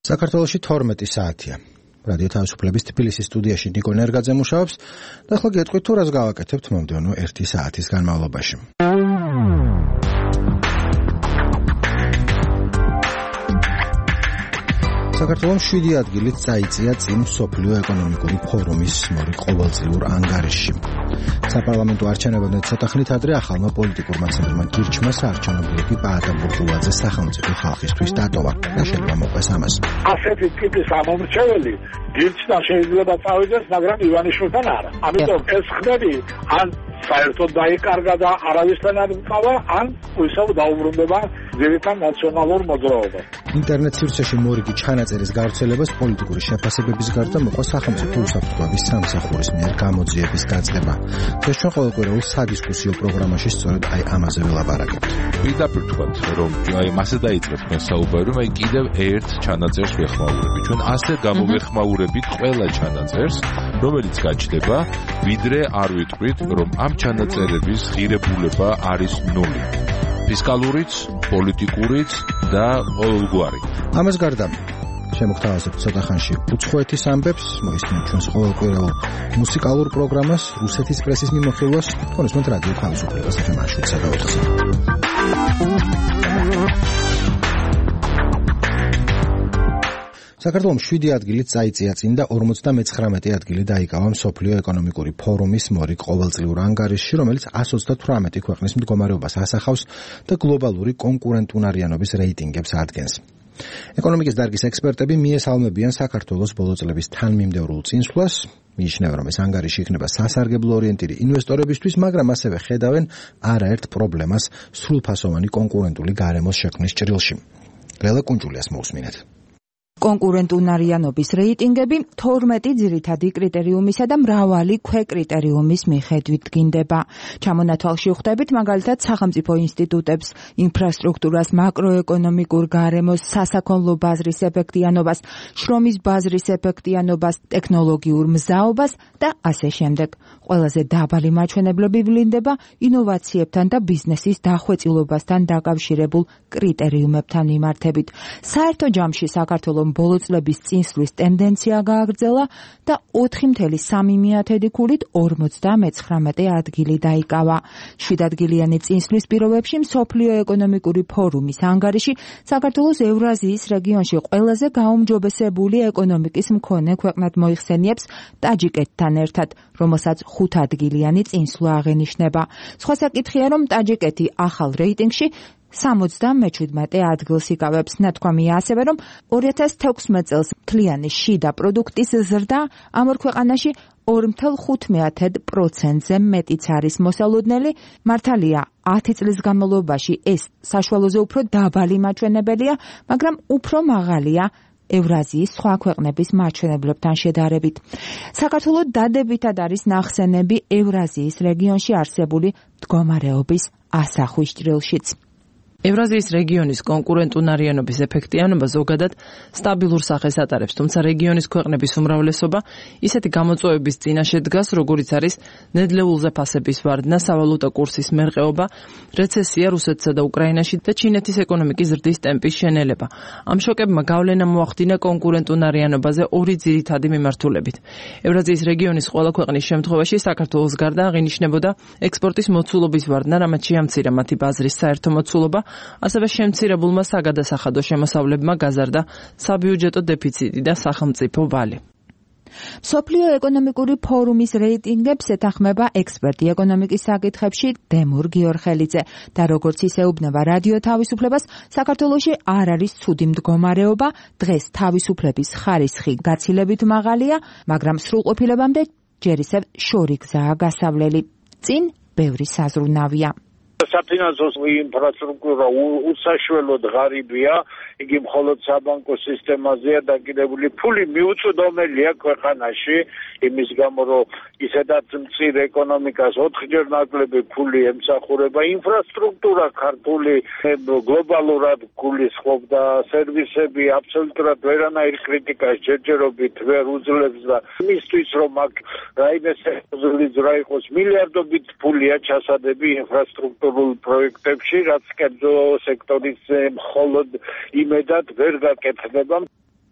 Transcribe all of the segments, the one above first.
საქართველოში 12 საათია. რადიო თავისუფლების თბილისის სტუდიაში ნიკო ნერგაძე მუშაობს და ახლა გეტყვით თუ რას გავაკეთებთ მომდევნო 1 საათის განმავლობაში. საქართველოს 7 ადგილით წაიწია წინ მსოფლიო ეკონომიკური ფორუმის ყოველწლიურ ანგარიშში. საპარლამენტო არჩევნებამდე ცოტა ხნით ადრე ახალმა პოლიტიკურმა ცენტრმა გირჩმა საარჩევნო ბლოკი პაატა ბურბულაძე სახელმწიფო ხალხისთვის დატოვა. და შეიძლება მოყვეს ამას. ასეთი ტიპის ამომრჩეველი გირჩთან შეიძლება წავიდეს, მაგრამ ივანიშვილთან არა. ამიტომ ეს ხდები ან საერთოდ დაიკარგა და არავისთან არ მყავა, ან ისევ დაუბრუნდება ძირითად ნაციონალურ მოძრაობას. ინტერნეტ სივრცეში მორიგი ჩანაწერის გავრცელებას პოლიტიკური შეფასებების გარდა მოყვა სახელმწიფო უსაფრთხოების სამსახურის მიერ გამოძიების გაწდება. ეს ჩვენ ყოველკვირეულ სადისკუსიო პროგრამაში სწორედ ამაზე ვილაპარაკებთ. პირდაპირ თქვათ, რომ მასე დაიწყეთ თქვენ საუბარი, რომ კიდევ ერთ ჩანაწერს ვეხმაურებით. ჩვენ ასე გამოვეხმაურებით ყველა ჩანაწერს, რომელიც გაჩნდება, ვიდრე არ ვიტყვით, რომ ამ ჩანაწერების ღირებულება არის 0. ფისკალურიც, პოლიტიკურიც და ყოველგვარი. ამას გარდა შემოგთავაზებთ ცოტა ხანში უცხოეთის ამბებს, მოისმინეთ ჩვენს ყოველკვირეულ მუსიკალურ პროგრამას, რუსეთის პრესის მიმოხილვას, თორემ რადიო თავისუფლებას FM-ში 4. საქართველოს 7 ადგილით წაიწია წინ და 59 ადგილი დაიკავა მსოფლიო ეკონომიკური ფორუმის მორიგ ყოველწლიურ ანგარიშში, რომელიც 138 ქვეყნის მდგომარეობას ასახავს და გლობალური კონკურენტუნარიანობის რეიტინგებს ადგენს. ეკონომიკის დარგის ექსპერტები მიესალმებიან საქართველოს ბოლო წლების თანმიმდევრულ წინსვლას, მიიჩნევენ, რომ ეს ანგარიში იქნება სასარგებლო ორიენტირი ინვესტორებისთვის, მაგრამ ასევე ხედავენ არაერთ პრობლემას სრულფასოვანი კონკურენტული გარემოს შექმნის ჭრილში. ლელა კუნჯულიას მოусმინეთ. კონკურენტუნარიანობის რეიტინგები 12 ძირითადი კრიტერიუმისა და მრავალი ქვეკრიტერიუმის მიხედვით დგინდება. ჩამონათვალში ვხვდებით მაგალითად სახელმწიფო ინსტიტუტებს, ინფრასტრუქტურას, მაკროეკონომიკურ გარემოს, სასაქონლო ბაზრის ეფექტიანობას, შრომის ბაზრის ეფექტიანობას, ტექნოლოგიურ მზაობას და ასე შემდეგ. ყველაზე დაბალი მაჩვენებლები ვლინდება ინოვაციებთან და ბიზნესის დახვეწილობასთან დაკავშირებულ კრიტერიუმებთან მიმართებით. საერთო ჯამში საქართველოს ბოლო წლების წინსვლის ტენდენცია გააგრძელა და 4,3 ქულით 59 ადგილი დაიკავა. 7 ადგილიანი წინსვლის პირობებში მსოფლიო ეკონომიკური ფორუმის ანგარიში საქართველოს ევრაზიის რეგიონში ყველაზე გაუმჯობესებული ეკონომიკის მქონე ქვეყნად მოიხსენიებს ტაჯიკეთთან ერთად, რომელსაც 5 ადგილიანი წინსვლა აღენიშნება. სხვა საკითხია, რომ ტაჯიკეთი ახალ რეიტინგში 77 ადგილს იკავებს. ნათქვამია ასევე, რომ 2016 წელს მთლიანი შიდა პროდუქტის ზრდა ამ ორ ქვეყანაში 2,5%-ზე მეტიც არის მოსალოდნელი. მართალია, 10 წლის განმავლობაში ეს საშუალოზე უფრო დაბალი მაჩვენებელია, მაგრამ უფრო მაღალია ევრაზიის სხვა ქვეყნების მაჩვენებლებთან შედარებით. საქართველოს დადებითად არის ნახსენები ევრაზიის რეგიონში არსებული მდგომარეობის ასახვის ჭრილშიც. ევრაზიის რეგიონის კონკურენტუნარიანობის ეფექტიანობა ზოგადად სტაბილურ სახეს ატარებს, თუმცა რეგიონის ქვეყნების უმრავლესობა ისეთი გამოწვევების წინაშე დგას, როგორიც არის ნედლეულზე ფასების ვარდნა, სავალუტო კურსის მერყეობა, რეცესია რუსეთსა და უკრაინაში და ჩინეთის ეკონომიკის ზრდის ტემპის შენელება. ამ შოკებმა გავლენა მოახდინა კონკურენტუნარიანობაზე ორი ძირითადი მიმართულებით. ევრაზიის რეგიონის ყველა ქვეყნის შემთხვევაში საქართველოს გარდა აღინიშნებოდა ექსპორტის მოცულობის ვარდნა, რამაც შეამცირა მათი ბაზრის საერთო მოცულობა, ასევე შემცირებულმა საგადასახადო შემოსავლებმა გაზარდა საბიუჯეტო დეფიციტი და სახელმწიფო ვალი. მსოფლიო ეკონომიკური ფორუმის რეიტინგებს ეთანხმება ექსპერტი ეკონომიკის საკითხებში დემურ გიორხელიძე და როგორც ისეუბნება რადიო თავისუფლებას, საქართველოში არ არის ცუდი მდგომარეობა, დღეს თავისუფლების ხარისხი გაცილებით მაღალია, მაგრამ სრულყოფილებამდე ჯერ ისევ შორი გზაა გასავლელი. წინ ბევრი საზრუნავია. საფინანსო ინფრასტრუქტურა უსაშველოდ ღარიბია, იგი მხოლოდ საბანკო სისტემაზეა დაკიდებული. ფული მიუწვდომელია ქვეყანაში, იმის გამო რომ ისედაც მწირ ეკონომიკას 4-ჯერ ნაკლები ფული ემსახურება. ინფრასტრუქტურა ქართული გლობალურად გულისხმობდა, სერვისები აბსოლუტურად ვერანაირ კრიტიკას ჯერჯერობით ვერ უძლებს და იმისთვის რომ აქ რაიმე სერიოზული ძრა იყოს, მილიარდობით ფულია ჩასადები ინფრასტრუქტურულ პროექტებში, რაც კერძო სექტორის მხოლოდ იმედად ვერ გაკეთდება.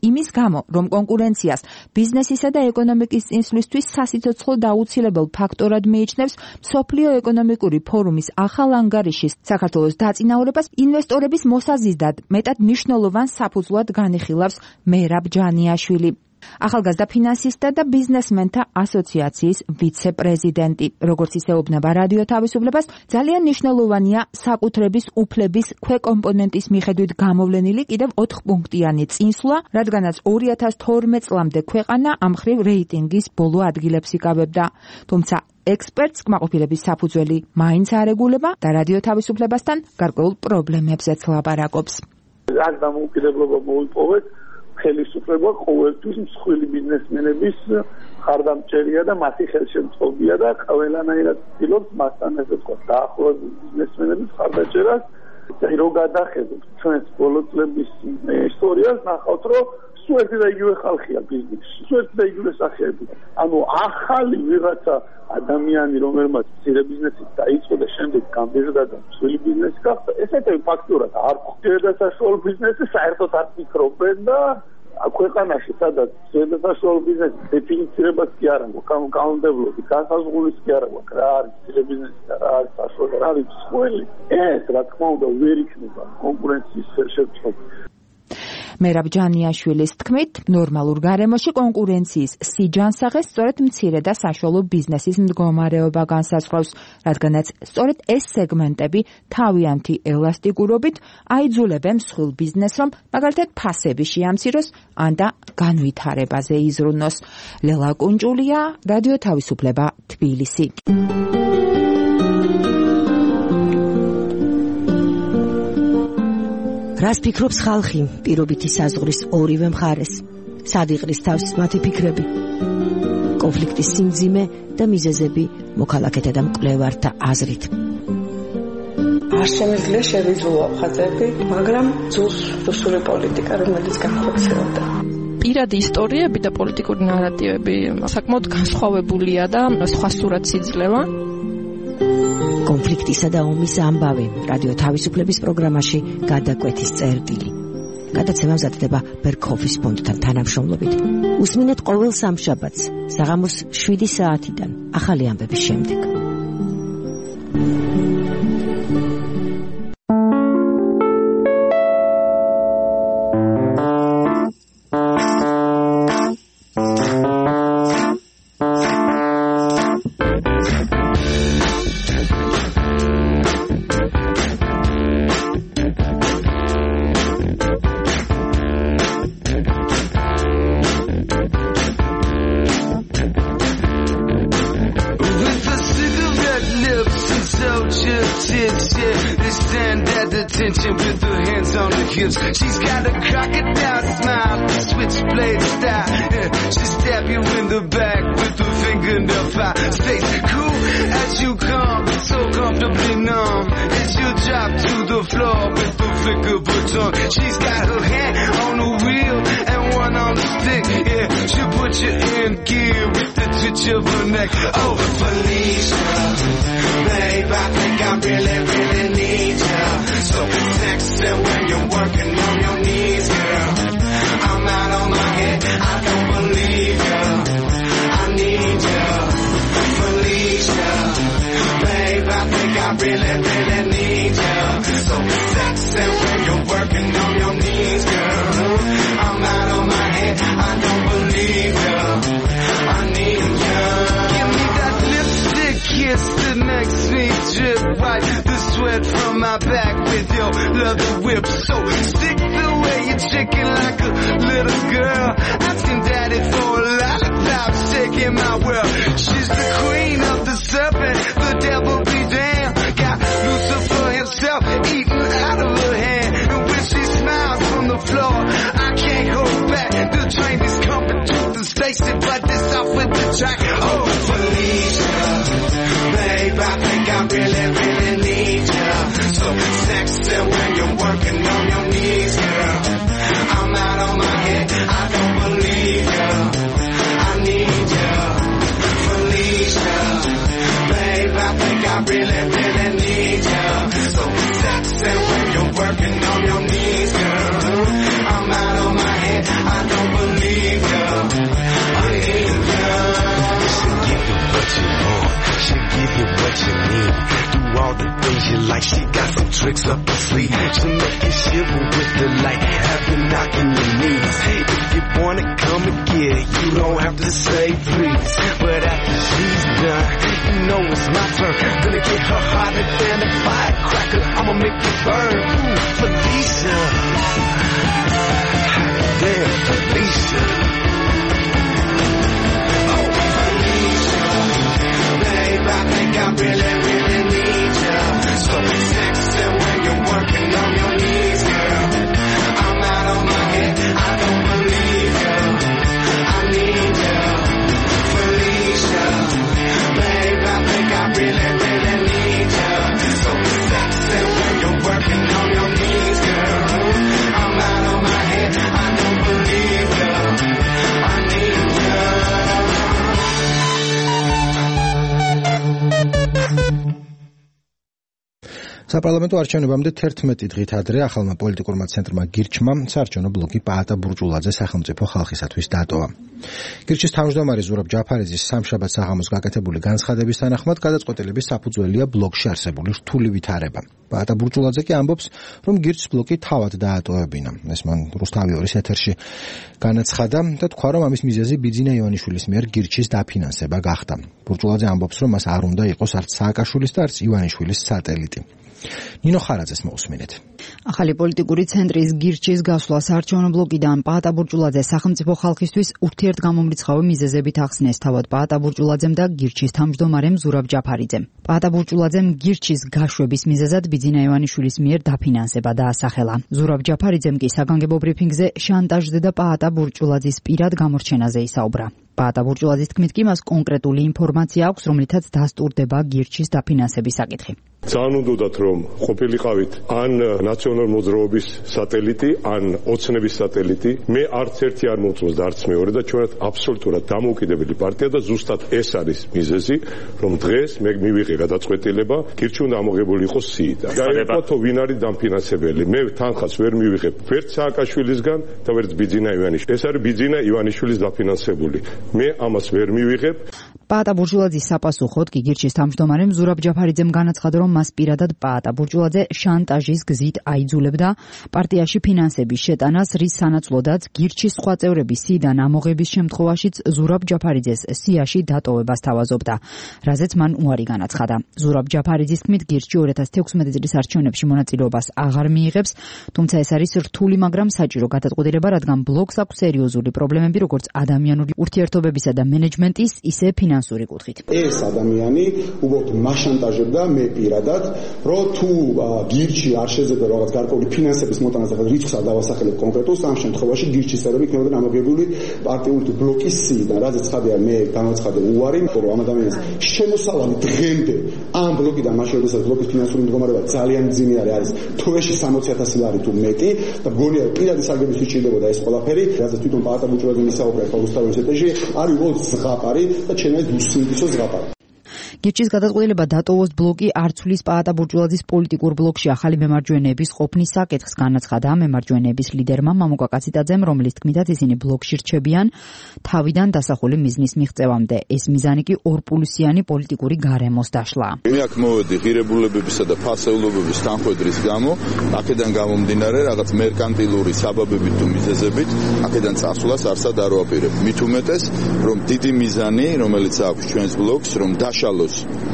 იმის გამო, რომ კონკურენციას ბიზნესისა და ეკონომიკის წინსვლისთვის სასიცოცხლო დაუცილებელ ფაქტორად მიიჩნევს მსოფლიო ეკონომიკური ფორუმის ახალ ანგარიშის საქართველოს დაწინაურებას ინვესტორების მოსაზიდად მეტად მნიშვნელოვან საფუძვლად განიხილავს მერაბ ჯანიაშვილი. ახალგაზრდა ფინანსისტთა და ბიზნესმენთა ასოციაციის ვიცე-პრეზიდენტი. როგორც ისეუბნება რადიო თავისუფლებას, ძალიან მნიშვნელოვანია საკუთრების უფლების ქვეკომპონენტის მიხედვით გამოვლენილი კიდევ 4-პუნქტიანი წინსვლა, რადგანაც 2012 წლამდე ქვეყანა ამ მხრივ რეიტინგის ბოლო ადგილებს იკავებდა. თუმცა ექსპერტს კმაყოფილების საფუძველი მაინც არ ეგულება და რადიო თავისუფლებასთან გარკვეულ პრობლემებზეც ლაპარაკობს. რაც დამოუკიდებლობა მოიპოვეთ, ხელისუფლება ყოველთვის მსხვილი ბიზნესმენების ხარდამჭერია და მათი ხელშემწყობია და ყველანაირად ცდილობს მასთან ესე თქვა დაახლოებული ბიზნესმენების ხარდაჭერას. რო გადახედოთ ჩვენს ბოლო წლების ისტორიას, ნახავთ, რომ სულ ერთი და იგივე ხალხია ბიზნესში, სულ ერთი და იგივე სახეები. ანუ ახალი ვიღაცა ადამიანი, რომელმაც მცირე ბიზნესით დაიწყო და შემდეგ გამდეჟდა და მსხვილი ბიზნესი გახდა, ესეთები ფაქტურად არ ხვდება საშუალო ბიზნესი, საერთოდ არ ფიქრობენ და ქვეყანაში, სადაც საშუალო ბიზნესის დეფინიცირებას კი არ აქვს, კანონმდებლობის განსაზღვრულიც კი არ აქვს, რა არის მცირე ბიზნესი და რა არის საშუალო და რა არის მსხვილი. ეს, რა თქმა უნდა, ვერ იქნება კონკურენციის ხელშემწყობი. მერაბ ჯანიაშვილის თქმით, ნორმალურ გარემოში კონკურენციის სიჯანსაღეს სწორედ მცირე და საშუალო ბიზნესის მდგომარეობა განსაზღვრავს, რადგანაც სწორედ ეს სეგმენტები თავიანთი ელასტიკურობით აიძულებენ მსხვილ ბიზნესს, რომ მაგალითად ფასები შეამციროს ან და განვითარებაზე იზრუნოს. ლელა კუნჭულია, რადიო თავისუფლება, თბილისი. რას ფიქრობს ხალხი პირობითი საზღვრის ორივე მხარეს? სად იყრის თავს მათი ფიქრები? კონფლიქტის სიმძიმე და მიზეზები მოქალაქეთა და მკვლევართა აზრით. არ შემიძლია შევიძულო ხაზები, მაგრამ ძულს რუსული პოლიტიკა, რომელიც განხორციელდა. პირადი ისტორიები და პოლიტიკური ნარატივები საკმაოდ განსხვავებულია და სხვა სურათს იძლევა. კონფლიქტისა და ომის ამბავი რადიო თავისუფლების პროგრამაში გადაკვეთის წერტილი. გადაცემა მზადდება ბერქოფის ფონდთან თანამშრომლობით. უსმინეთ ყოველ სამშაბათს საღამოს 7 საათიდან ახალი ამბების შემდეგ. She's got a crocodile smile, switchblade style. Yeah, she stab you in the back with her fingernail file. Stays cool as you come, so comfortably numb as you drop to the floor with the flick of her tongue. She's got her hand on the wheel and one on the stick. Yeah, she'll put you in gear with the touch of her neck. Oh, Felicia, babe, I think I really, really need you. So next and when you're working on your knees, girl, I'm out on my head, I don't believe you, I need you, Felicia, babe, I think I really, really need you. So sex and when you're working on your knees, girl, I'm out on my head, I don't believe you, I need you. Give me that lipstick kiss that makes me drip, wipe the sweat from my back with your leather whip. So stick the way you're chicken like a little girl, asking daddy for a lollipop, shaking my world. She's the queen of the serpent, the devil be damned. Got Lucifer himself eating out of her hand, and when she smiles from the floor, I can't hold back. The train is coming to the station, but it's off with the track. Oh, Felicia, babe, I think I really, really need you. So next to when you're working on your knees, girl, I'm out on my head, I don't believe you, I need you, Felicia, babe, I think I really, really need you. So next to when you're working on your knees, girl, I'm out on my head, I don't all the things you like. She got some tricks up her sleeve. She'll make you shiver with the light. Have you knocking your knees. If you wanna come and get it, you don't have to say please. But after she's done, you know it's my turn. Gonna get her hotter than a firecracker. I'ma make it burn. Ooh, Felicia. Damn, Felicia. Oh, Felicia. Babe, I think I really, really need you. So sexy when you're working on your knees, girl. I'm out on my head, I don't believe you. I need you, Felicia. Babe, I think I really, really need you. So sexy when you're working on your knees, girl. I'm out on my head, I don't believe you. I need you. საპარლამენტო არჩევნებამდე 11 დღით ადრე ახალმა პოლიტიკურმა ცენტრმა გირჩმა საარჩევნო ბლოკი პაატა ბურჯულაძე სახელმწიფო ხალხისათვის დატოვა. გირჩის თავმჯდომარე ზურაბ ჯაფარიძის სამშაბათ საღამოს გაკეთებული განცხადების თანახმად გადაწყვეტილების საფუძველია ბლოკში არსებული რთული ვითარება. პაატა ბურჯულაძე კი ამბობს, რომ გირჩს ბლოკი თავად დაატოვებინა. ეს მან რუსთავიორის ეთერში განაცხადა და თქვა, რომ ამის მიზეზი ბიძინა ივანიშვილის მიერ გირჩის დაფინანსება გახდა. ბურჯულაძე ამბობს, რომ მას არ უნდა იყოს არც სააკაშვილის და არც ივანიშვილის სატელიტი. ნინო ხარაძეს მოусმინეთ. ახალი პოლიტიკური ცენტრის გირჩის გასვლა საარჩევნო ბლოკიდან პაატა ბურჯულაძე სახელმწიფო ხალხისთვის ურთიერთგამომრიცხავი მიზეზებით ახსნეს თავად პაატა ბურჯულაძემ და გირჩის თავმჯდომარემ ზურაბ ჯაფარიძემ. პაატა ბურჯულაძემ გირჩის გაშვების მიზეზად ბიძინა ივანიშვილის მიერ დაფინანსება დაასახელა. ზურაბ ჯაფარიძემ კი საგანგებო ბრიფინგზე შანტაჟზე და პაატა ბურჯულაძის პირად გამორჩენაზე ისაუბრა. პაატა ბურჯულაძის თქმით კი მას კონკრეტული ინფორმაცია აქვს, რომლითაც დასტურდება გირჩის დაფინანსების საკითხი. ძალიან უნდათ რომ ყოფილიყავით ან ნაციონალურ მოძრაობის სატელიტი, ან ოცნების სატელიტი. მე არც ერთი არ მომწონს და არც მეორე და ჩვენად აბსოლუტურად დამოუკიდებელი პარტია და ზუსტად ეს არის მიზეზი, რომ დღეს მე მივიღე გადაწყვეტილება გირჩი უნდა ამოღებული იყოს სიიდან. გაიფოთო ვინ არის დამფინანსებელი. მე თანხას ვერ მივიღებ ვერც სააკაშვილისგან და ვერც ბიძინა ივანიშვილის. ეს არის ბიძინა ივანიშვილის დაფინანსებული. მე ამას ვერ მივიღებ. პაატა ბურჯულაძის საპასუხოდ კი გირჩის თავმჯდომარემ ზურაბ ჯაფარიძემ განაცხადა, რომ მას პირადად პაატა ბურჯულაძე შანტაჟის გზით აიძულებდა პარტიაში ფინანსების შეტანას, რის სანაცვლოდაც გირჩის სხვა წევრების სიიდან ამოღების შემთხვევაშიც ზურაბ ჯაფარიძეს სიაში დატოვებას თავაზობდა, რაზეც მან უარი განაცხადა. ზურაბ ჯაფარიძის თქმით, გირჩი 2016 წლის არჩევნებში მონაწილეობას აღარ მიიღებს, თუმცა ეს არის რთული, მაგრამ საჭირო გადაწყვეტილება, რადგან ბლოკს აქვს სერიოზული პრობლემები, როგორც ადამიანური ურთიერთობებისა და მენეჯმენტის, ისე ფინანსური კუთხით. ეს ადამიანი უბრალოდ მაშანტაჟებდა მე პირადად, რომ თუ გირჩი არ შეძლებდა რაღაც გარკვეული ფინანსების მოტანას და რიცხვს არ დავასახელებ კონკრეტულს, ამ შემთხვევაში გირჩის წევრები იქნებოდნენ ამოღებული პარტიული ბლოკის სიიდან. რაზეც ხადია მე განაცხადე უარი, რომ ამ ადამიანის შემოსავალი დღემდე ამ ბლოკიდან მაშინ როდესაც ბლოკის ფინანსური მდგომარეობა ძალიან მძიმე არის თვეში 60,000 ლარი თუ მეტი და მგონია პირადი სარგებლისთვის ჭირდებოდა ეს ყველაფერი, რაზეც თვითონ პაატა ბურჯულაძე ისაუბრა რუსთავის ეთერში, არის უბრალოდ ზღაპარი და ჩემს დუსინდისო ზღაპარი. გირჩის გადაწყვეტილება დატოვოს ბლოკი არ ცვლის პაატა ბურჯულაძის პოლიტიკურ ბლოკში ახალი მემარჯვენეების ყოფნის საკითხს, განაცხადა მემარჯვენეების ლიდერმა მამუკა კაციტაძემ, რომლის თქმითაც ისინი ბლოკში რჩებიან თავიდან დასახული მიზნის მიღწევამდე. ეს მიზანი კი ორპულისიანი პოლიტიკური გარემოს დაშლა. მე აქ მოვედი ღირებულებებისა და ფასეულობების თანხმედრის გამო, აქედან გამომდინარე რაღაც მერკანტილური საბაბებით თუ მიზეზებით, აქედან წასვლას არსად არ ვაპირებ. მით უმეტეს, რომ დიდი მიზანი, რომელიც აქვს ჩვენს ბლოკს, რომ დაშალოს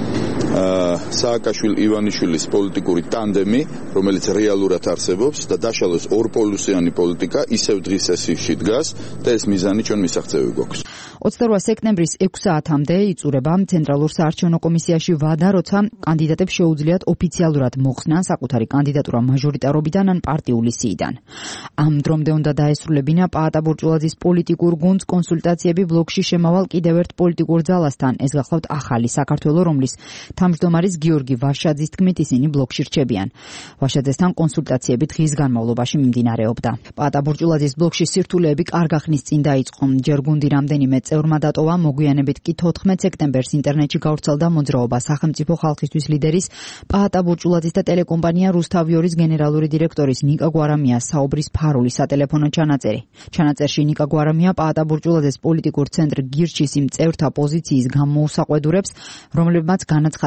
სააკაშვილ-ივანიშვილის პოლიტიკური ტანდემი, რომელიც რეალურად არსებობს და დაშალოს ორპოლისიანი პოლიტიკა ისევ დღის სესიაში დგას და ეს მიზანი ჩვენ მისაღწევი გვაქვს. 28 სექტემბრის 6 საათამდე იწურება ცენტრალურ საარჩევნო კომისიაში ვადა, როცა კანდიდატებს შეუძლიათ ოფიციალურად მოხსნან საკუთარი კანდიდატურა მაჟორიტარობიდან ან პარტიული სიიდან. ამ დრომდე უნდა დაესრულებინა პაატა ბურჯულაძის პოლიტიკურ გუნდს კონსულტაციები ბლოკში შემავალ კიდევ ერთ პოლიტიკურ ძალასთან. ეს გახლავთ ახალი საქართველო, რომლის თავმჯდომარის გიორგი ვაშაძის თქმით ისინი ბლოკში რჩებიან. ვაშაძესთან კონსულტაციები დღის განმავლობაში მიმდინარეობდა. პაატა ბურჯულაძის ბლოკში სირთულეები კარგ ახსნის წინ დაიწყო. ჯერ გუნდი რამდენიმე წევრმა დატოვა, მოგვიანებით კი 14 სექტემბერს ინტერნეტში გავრცელდა მოძრაობა სახელმწიფო ხალხისთვის ლიდერის პაატა ბურჯულაძის და ტელეკომპანია რუსთავიორის გენერალური დირექტორის ნიკა გვარამიას საუბრის ფარული სატელეფონო ჩანაწერი. ჩანაწერში ნიკა გვარამია პაატა ბურჯულაძეს პოლიტიკურ ცენტრ გირჩის იმ წევრთა პოზიციის გამოუსაყვედურებს, რომლებმაც განაცხადა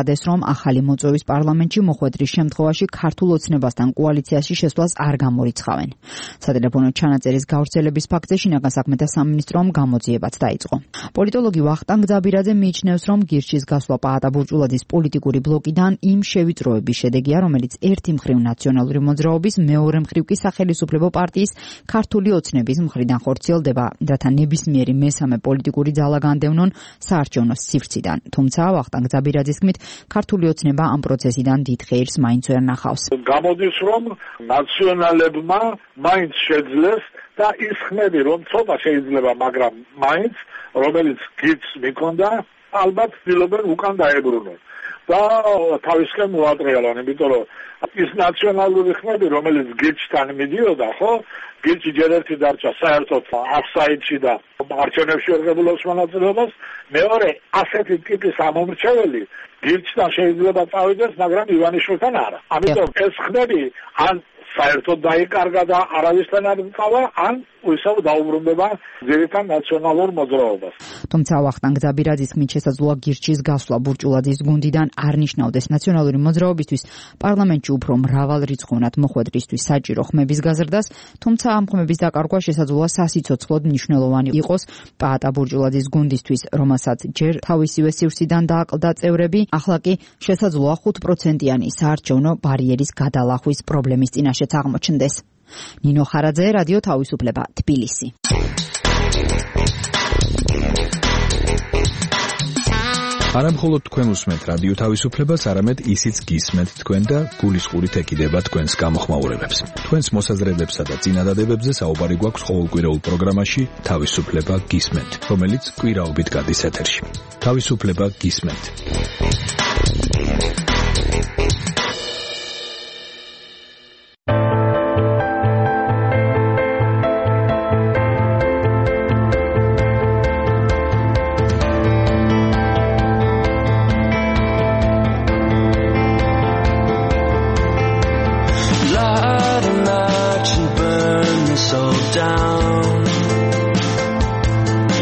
სცადეს, რომ ახალი მოწვევის პარლამენტში მოხვედრის შემთხვევაში ქართულ ოცნებასთან კოალიციაში შესვლას არ გამორიცხავენ. სატელეფონო ჩანაწერის გავრცელების ფაქტზე შინაგან საქმეთა სამინისტრომ გამოძიებაც დაიწყო. პოლიტოლოგი ვახტანგ ძაბირაძე მიიჩნევს, რომ გირჩის გასვლა პაატა ბურჭულაძის პოლიტიკური ბლოკიდან იმ შევიწროების შედეგია, რომელიც ერთი მხრივ ნაციონალური მოძრაობის, მეორე მხრივ კი სახელმწიფო პარტიის ქართული ოცნების მხრიდან ხორციელდება, რათა ნებისმიერი მესამე პოლიტიკური ძალა განდევნონ საარჩევნო სივრციდან. თუმცა ვახტანგ ძაბირაძის თქმით, ქართული ოცნება ამ პროცესიდან დიდ ღირს მაინც ვერ ნახავს. გამოდის, რომ ნაციონალებმა მაინც შეძლეს და ის ხმები, რომ ცოტა შეიძლება, მაგრამ მაინც რომელიც გიც მიქონდა, ალბათ ცდილობენ უკან დაებრუნონ. და თავისკენ მოატრიალონ, იმიტომ რომ ის ნაციონალური ხმები, რომელიც გიჩთან მიდიოდა, ხო? გიჩი ჯერ ერთი დარჩა საერთოდ აფსაიდში და არჩევნებში ერგებულობს მონაწილეობას, მეორე ასეთი ტიპის ამომრჩეველი გიჩთან შეიძლება წავიდეს, მაგრამ ივანიშვილთან არა. ამიტომ ეს ხმები ან საერთოდ დაიკარგა და არავისთან არ მწავა, ან ისევ დაუბრუნდება ძირითად ნაციონალურ მოძრაობას. თუმცა ვახტანგ ძაბირაძის თქმით, შესაძლოა გირჩის გასვლა ბურჭულაძის გუნდიდან არ ნიშნავდეს ნაციონალური მოძრაობისთვის პარლამენტში უფრო მრავალრიცხოვნად მოხვედრისთვის საჭირო ხმების გაზრდას, თუმცა ამ ხმების დაკარგვა შესაძლოა სასიცოცხლოდ მნიშვნელოვანი იყოს პაატა ბურჭულაძის გუნდისთვის, რომელსაც ჯერ თავისივე სივრციდან დააკლდა წევრები, ახლა კი შესაძლოა 5%-იანი საარჩევნო ბარიერის გადალახვის პრობლემის წინაშეც აღმოჩნდეს. ნინო ხარაძე, რადიო თავისუფლება, თბილისი. არამხოლოდ თქვენ უსმენთ რადიო თავისუფლებას, არამედ ისიც გისმენთ თქვენ და გულისყურით ეკიდება თქვენს გამოხმაურებებს. თქვენს მოსაზრებებსა და წინადადებებზე საუბარი გვაქვს ყოველკვირეულ პროგრამაში თავისუფლება გისმენთ, რომელიც კვირაობით გადის ეთერში. თავისუფლება გისმენთ.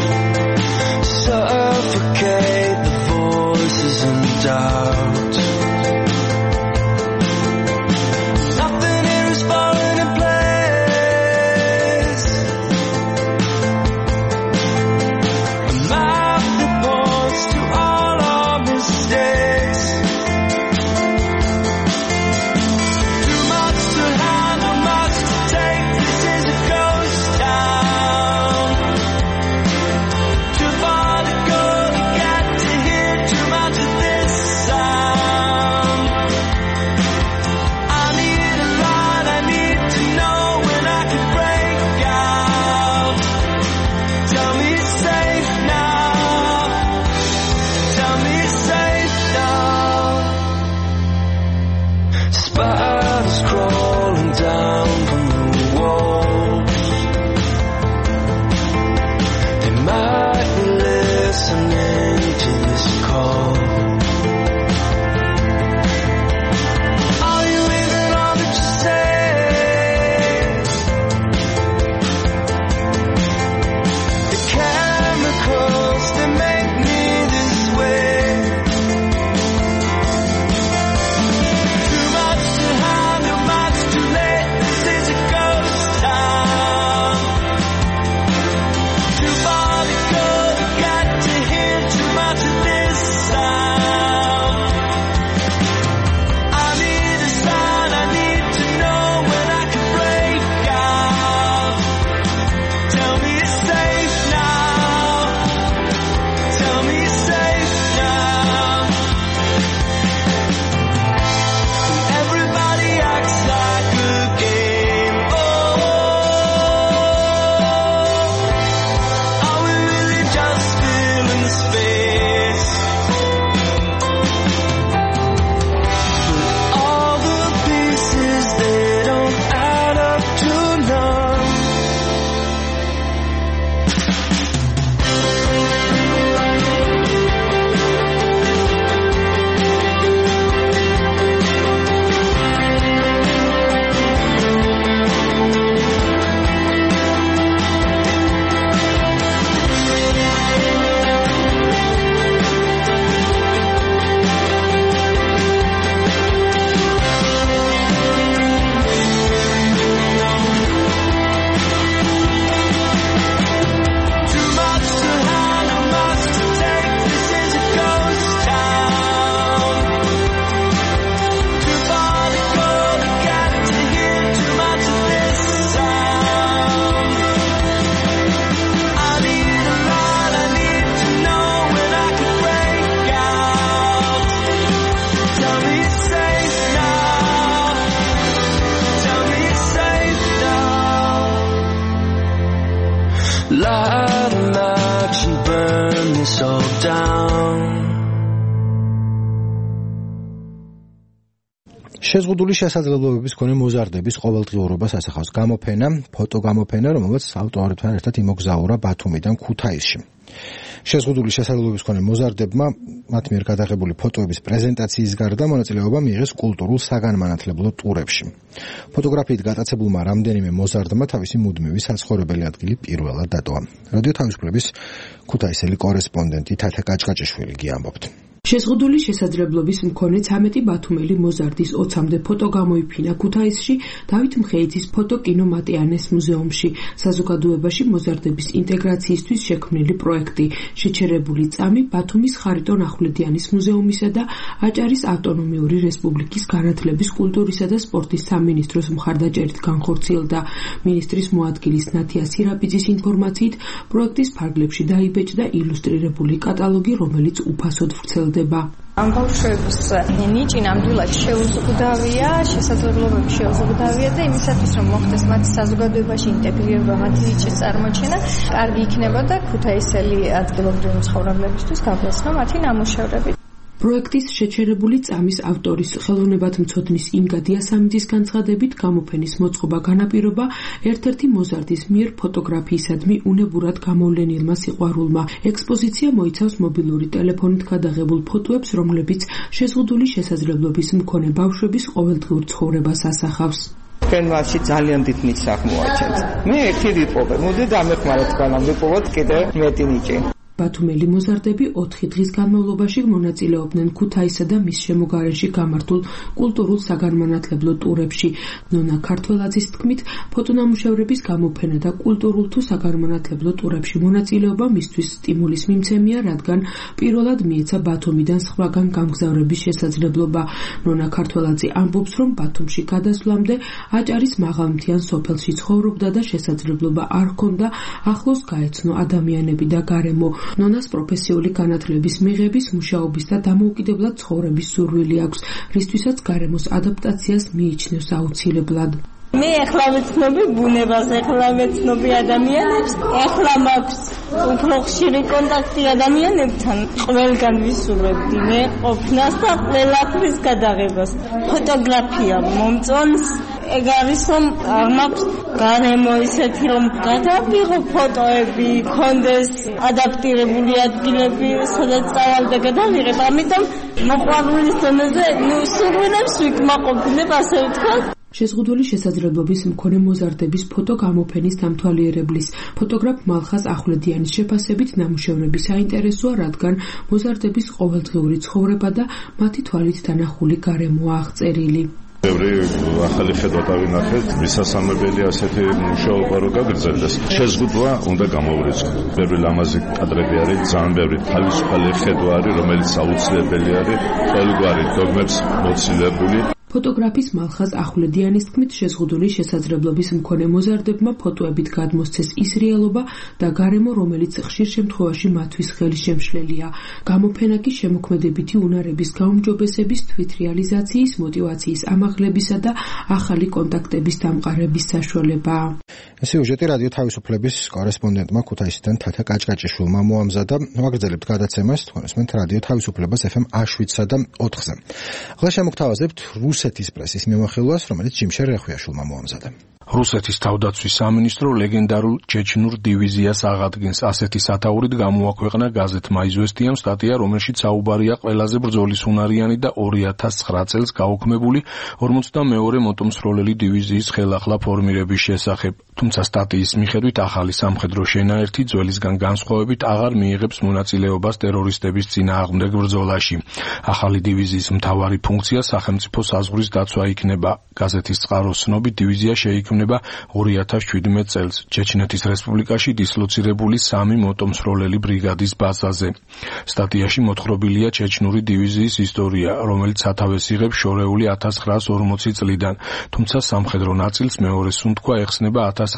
Suffocate the voices and doubt. Light a match and burn this all down. შეზღუდული შესაძლებლობების მქონე მოზარდების ყოველდღიურობას ასახავს გამოფენა, ფოტოგამოფენა, რომელიც ავტორებთან ერთად იმოგზაურა ბათუმიდან ქუთაისში. შეზღუდული შესაძლებლობების მქონე მოზარდებმა მათ მიერ გადაღებული ფოტოების პრეზენტაციის გარდა მონაწილეობა მიიღეს კულტურულ საგანმანათლებლო ტურებში. ფოტოგრაფიით გატაცებულმა რამდენიმე მოზარდმა თავისი მუდმივი საცხოვრებელი ადგილი პირველად დატოვა. რადიო თავისუფლების ქუთაისელი კორესპონდენტი თათა კაჭკაჭიშვილი გიამბობთ. შეზღუდული შესაძლებლობის მქონე 13 ბათუმელი მოზარდის 20-მდე ფოტო გამოიფინა ქუთაისში დავით მხეიძის ფოტოკინო მატიანეს მუზეუმში. საზოგადოებაში მოზარდების ინტეგრაციისთვის შექმნილი პროექტი შეჩერებული წამი ბათუმის ხარიტონ ახვლედიანის მუზეუმისა და აჭარის ავტონომიური რესპუბლიკის განათლების, კულტურისა და სპორტის სამინისტროს მხარდაჭერით განხორციელდა. მინისტრის მოადგილის ნათია სირაპიძის ინფორმაციით, პროექტის ფარგლებში დაიბეჭდა ილუსტრირებული კატალოგი, რომელიც უფასოდ ვრცელდება. ამ ბავშვების ნიჭი ნამდვილად შეუზღუდავია, შესაძლებლობები შეუზღუდავია და იმისათვის რომ მოხდეს მათი საზოგადოებაში ინტეგრირება, მათი ნიჭის წარმოჩენა, კარგი იქნება და ქუთაისელი ადგილობრივი მცხოვრებლებისთვის გაგრძელება მათი ნამუშევრები. პროექტის შეჩერებული წამის ავტორის ხელოვნებათმცოდნის იმგა დიასამიძის განცხადებით გამოფენის მოწყობა განაპირობა ერთ-ერთი მოზარდის მიერ ფოტოგრაფიისადმი უნებურად გამოვლენილმა სიყვარულმა. ექსპოზიცია მოიცავს მობილური ტელეფონით გადაღებულ ფოტოებს, რომლებიც შეზღუდული შესაძლებლობის მქონე ბავშვების ყოველდღიურ ცხოვრებას ასახავს. თქვენ მასში ძალიან დიდ ნიჭს აღმოაჩენთ. მე ერთი ვიპოვე, მოდი დამეხმაროთ თქვენამდე ვიპოვოთ კიდევ მეტი ნიჭი. ბათუმელი მოზარდები 4 დღის განმავლობაში მონაწილეობდნენ ქუთაისსა და მის შემოგარენში გამართულ კულტურულ საგანმანათლებლო ტურებში. ნონა ქართველაძის თქმით, ფოტონამუშევრების გამოფენა და კულტურულ თუ საგანმანათლებლო ტურებში მონაწილეობა მისთვის სტიმულის მიმცემია, რადგან პირველად მიეცა ბათუმიდან სხვაგან გამგზავრების შესაძლებლობა. ნონა ქართველაძე ამბობს, რომ ბათუმში გადასვლამდე აჭარის მაღალმთიან სოფელში ცხოვრობდა და შესაძლებლობა არ ჰქონდა ახლოს გაეცნო ადამიანები და გარემო. ნონას პროფესიული განათლების მიღების, მუშაობის და დამოუკიდებლად ცხოვრების სურვილი აქვს, რისთვისაც გარემოს ადაპტაციას მიიჩნევს აუცილებლად. მე ახლა ვეცნობი ბუნებას, ახლა ვეცნობი ადამიანებს, ახლა მაქვს უფრო ხშირი კონტაქტი ადამიანებთან. ყველგან ვისურვებდი მე ყოფნას და ყველაფრის გადაღებას. ფოტოგრაფია მომწონს. ეგ არის რომ მაქვს გარემო ისეთი რომ გადავიღო ფოტოები, კონდეს ადაპტირებული ადგილები, სადაც წავალ და გადავიღებ. ამიტომ მოყვარულის დონეზე სურვილებს ვიკმაყოფილებ, ასე ვთქვათ. შეზღუდული შესაძლებლობის მქონე მოზარდების ფოტოგამოფენის დამთვალიერებლის ფოტოგრაფ მალხაზ ახვლედიანის შეფასებით ნამუშევრები საინტერესოა, რადგან მოზარდების ყოველდღიური ცხოვრება და მათი თვალით დანახული გარემოა აღწერილი. ბევრი ახალი ხედვა დავინახეთ, მისასალმებელი ასეთი მუშაობა რო გაგრძელდეს. შეზღუდვა უნდა გამოვრიცხოთ. ბევრი ლამაზი კადრები არის, ძალიან ბევრი თავისუფალი ხედვა არის, რომელიც აუცილებელი არის ყოველგვარი დოგმებს მოცილებული. ფოტოგრაფის მალხაზ ახვლედიანის თქმით, შეზღუდული შესაძლებლობის მქონე მოზარდებმა ფოტოებით გადმოსცეს ის რეალობა და გარემო, რომელიც ხშირ შემთხვევაში მათთვის ხელშემშლელია. გამოფენა კი შემოქმედებითი უნარების გაუმჯობესების, თვითრეალიზაციის, მოტივაციის ამაღლებისა და ახალი კონტაქტების დამყარების საშუალებაა. ეს სიუჟეტი რადიო თავისუფლების კორესპონდენტმა ქუთაისიდან თათა კაჭკაჭიშვილმა მოამზადა. ვაგრძელებთ გადაცემას, თქვენ უსმენთ რადიო თავისუფლებას FM 7-სა და 4-ზე. ახლა შემოგთავაზებთ რუსეთის პრესის მიმოხილვას, რომელიც ჯიმშერ რეხვიაშვილმა მოამზადა. რუსეთის თავდაცვის სამინისტრო ლეგენდარულ ჩეჩნურ დივიზიას აღადგენს. ასეთი სათაურით გამოაქვეყნა გაზეთმა „იზვესტიამ“ სტატია, რომელშიც საუბარია ყველაზე ბრძოლის უნარიანი და 2009 წელს გაუქმებული 42-ე მოტომსროლელი დივიზიის ხელახლა ფორმირების შესახებ. თუმცა სტატიის მიხედვით ახალი სამხედრო შენაერთი ძველისგან განსხვავებით აღარ მიიღებს მონაწილეობას ტერორისტების წინააღმდეგ ბრძოლაში. ახალი დივიზიის მთავარი ფუნქცია სახელმწიფო საზღვრის დაცვა იქნება. გაზეთის წყაროს ცნობით დივიზია შეიქმნება 2017 წელს ჩეჩნეთის რესპუბლიკაში დისლოცირებული 3 მოტომსროლელი ბრიგადის ბაზაზე. სტატიაში მოთხრობილია ჩეჩნური დივიზიის ისტორია, რომელიც სათავეს იღებს შორეული 1940 წლიდან, თუმცა სამხედრო ნაწილს მეორე სუნთქვა ეხსნება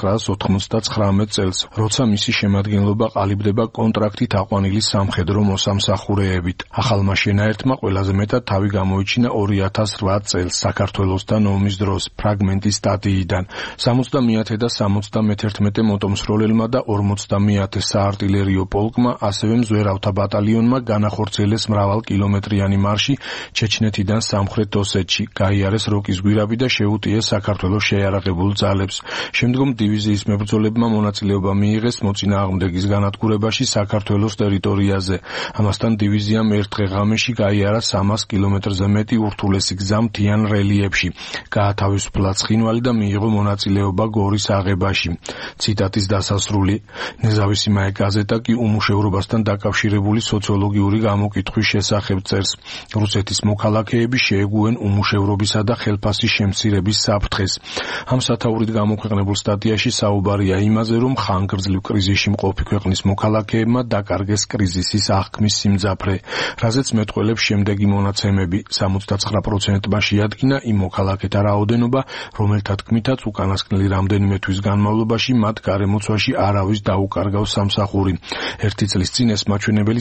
1999 წელს, როცა მისი შემადგენლობა ყალიბდება კონტრაქტით აყვანილი სამხედრო მოსამსახურეებით. ახალმა შენაერთმა ყველაზე მეტად თავი გამოიჩინა 2008 წელს საქართველოსთან ომის დროს ფრაგმენტი სტატიიდან. 70-ე და 71-ე მოტომსროლელმა და 40-ე საარტილერიო პოლკმა, ასევე მზვერავთა ბატალიონმა განახორციელეს მრავალ კილომეტრიანი მარში ჩეჩნეთიდან სამხრეთ ოსეთში, გაიარეს როკის გვირაბი და შეუტიეს საქართველოს შეიარაღებულ ძალებს. შემდგომ დივიზიის მებრძოლებმა მონაწილეობა მიიღეს მოწინააღმდეგის განადგურებაში საქართველოს ტერიტორიაზე. ამასთან დივიზიამ ერთ დღე-ღამეში გაიარა 300 კილომეტრზე მეტი ურთულესი გზა მთიან რელიეფში, გაათავისუფლა ცხინვალი და მიიღო მონაწილეობა გორის აღებაში. ციტატის დასასრული. ნეზავისიმაე გაზეტა კი უმუშევრობასთან დაკავშირებული სოციოლოგიური გამოკითხვის შესახებ წერს. რუსეთის მოქალაქეები შეეგუენ უმუშევრობისა და ხელფასის შემცირების საფრთხეს. ამ სათაურით გამოქვეყნებულ სტატიაში საუბარია იმაზე, რომ ხანგრძლივ კრიზისში მყოფი ქვეყნის მოქალაქეებმა დაკარგეს კრიზისის აღქმის სიმძაფრე, რაზეც მეტყველებს შემდეგი მონაცემები. 79%-მა შეადგინა იმ მოქალაქეთა რაოდენობა, რომელთა თქმითაც უკანასკნელი რამდენიმე თვის განმავლობაში მათ გარემოცვაში არავის დაუკარგავს სამსახური. ერთი წლის წინ ეს მაჩვენებელი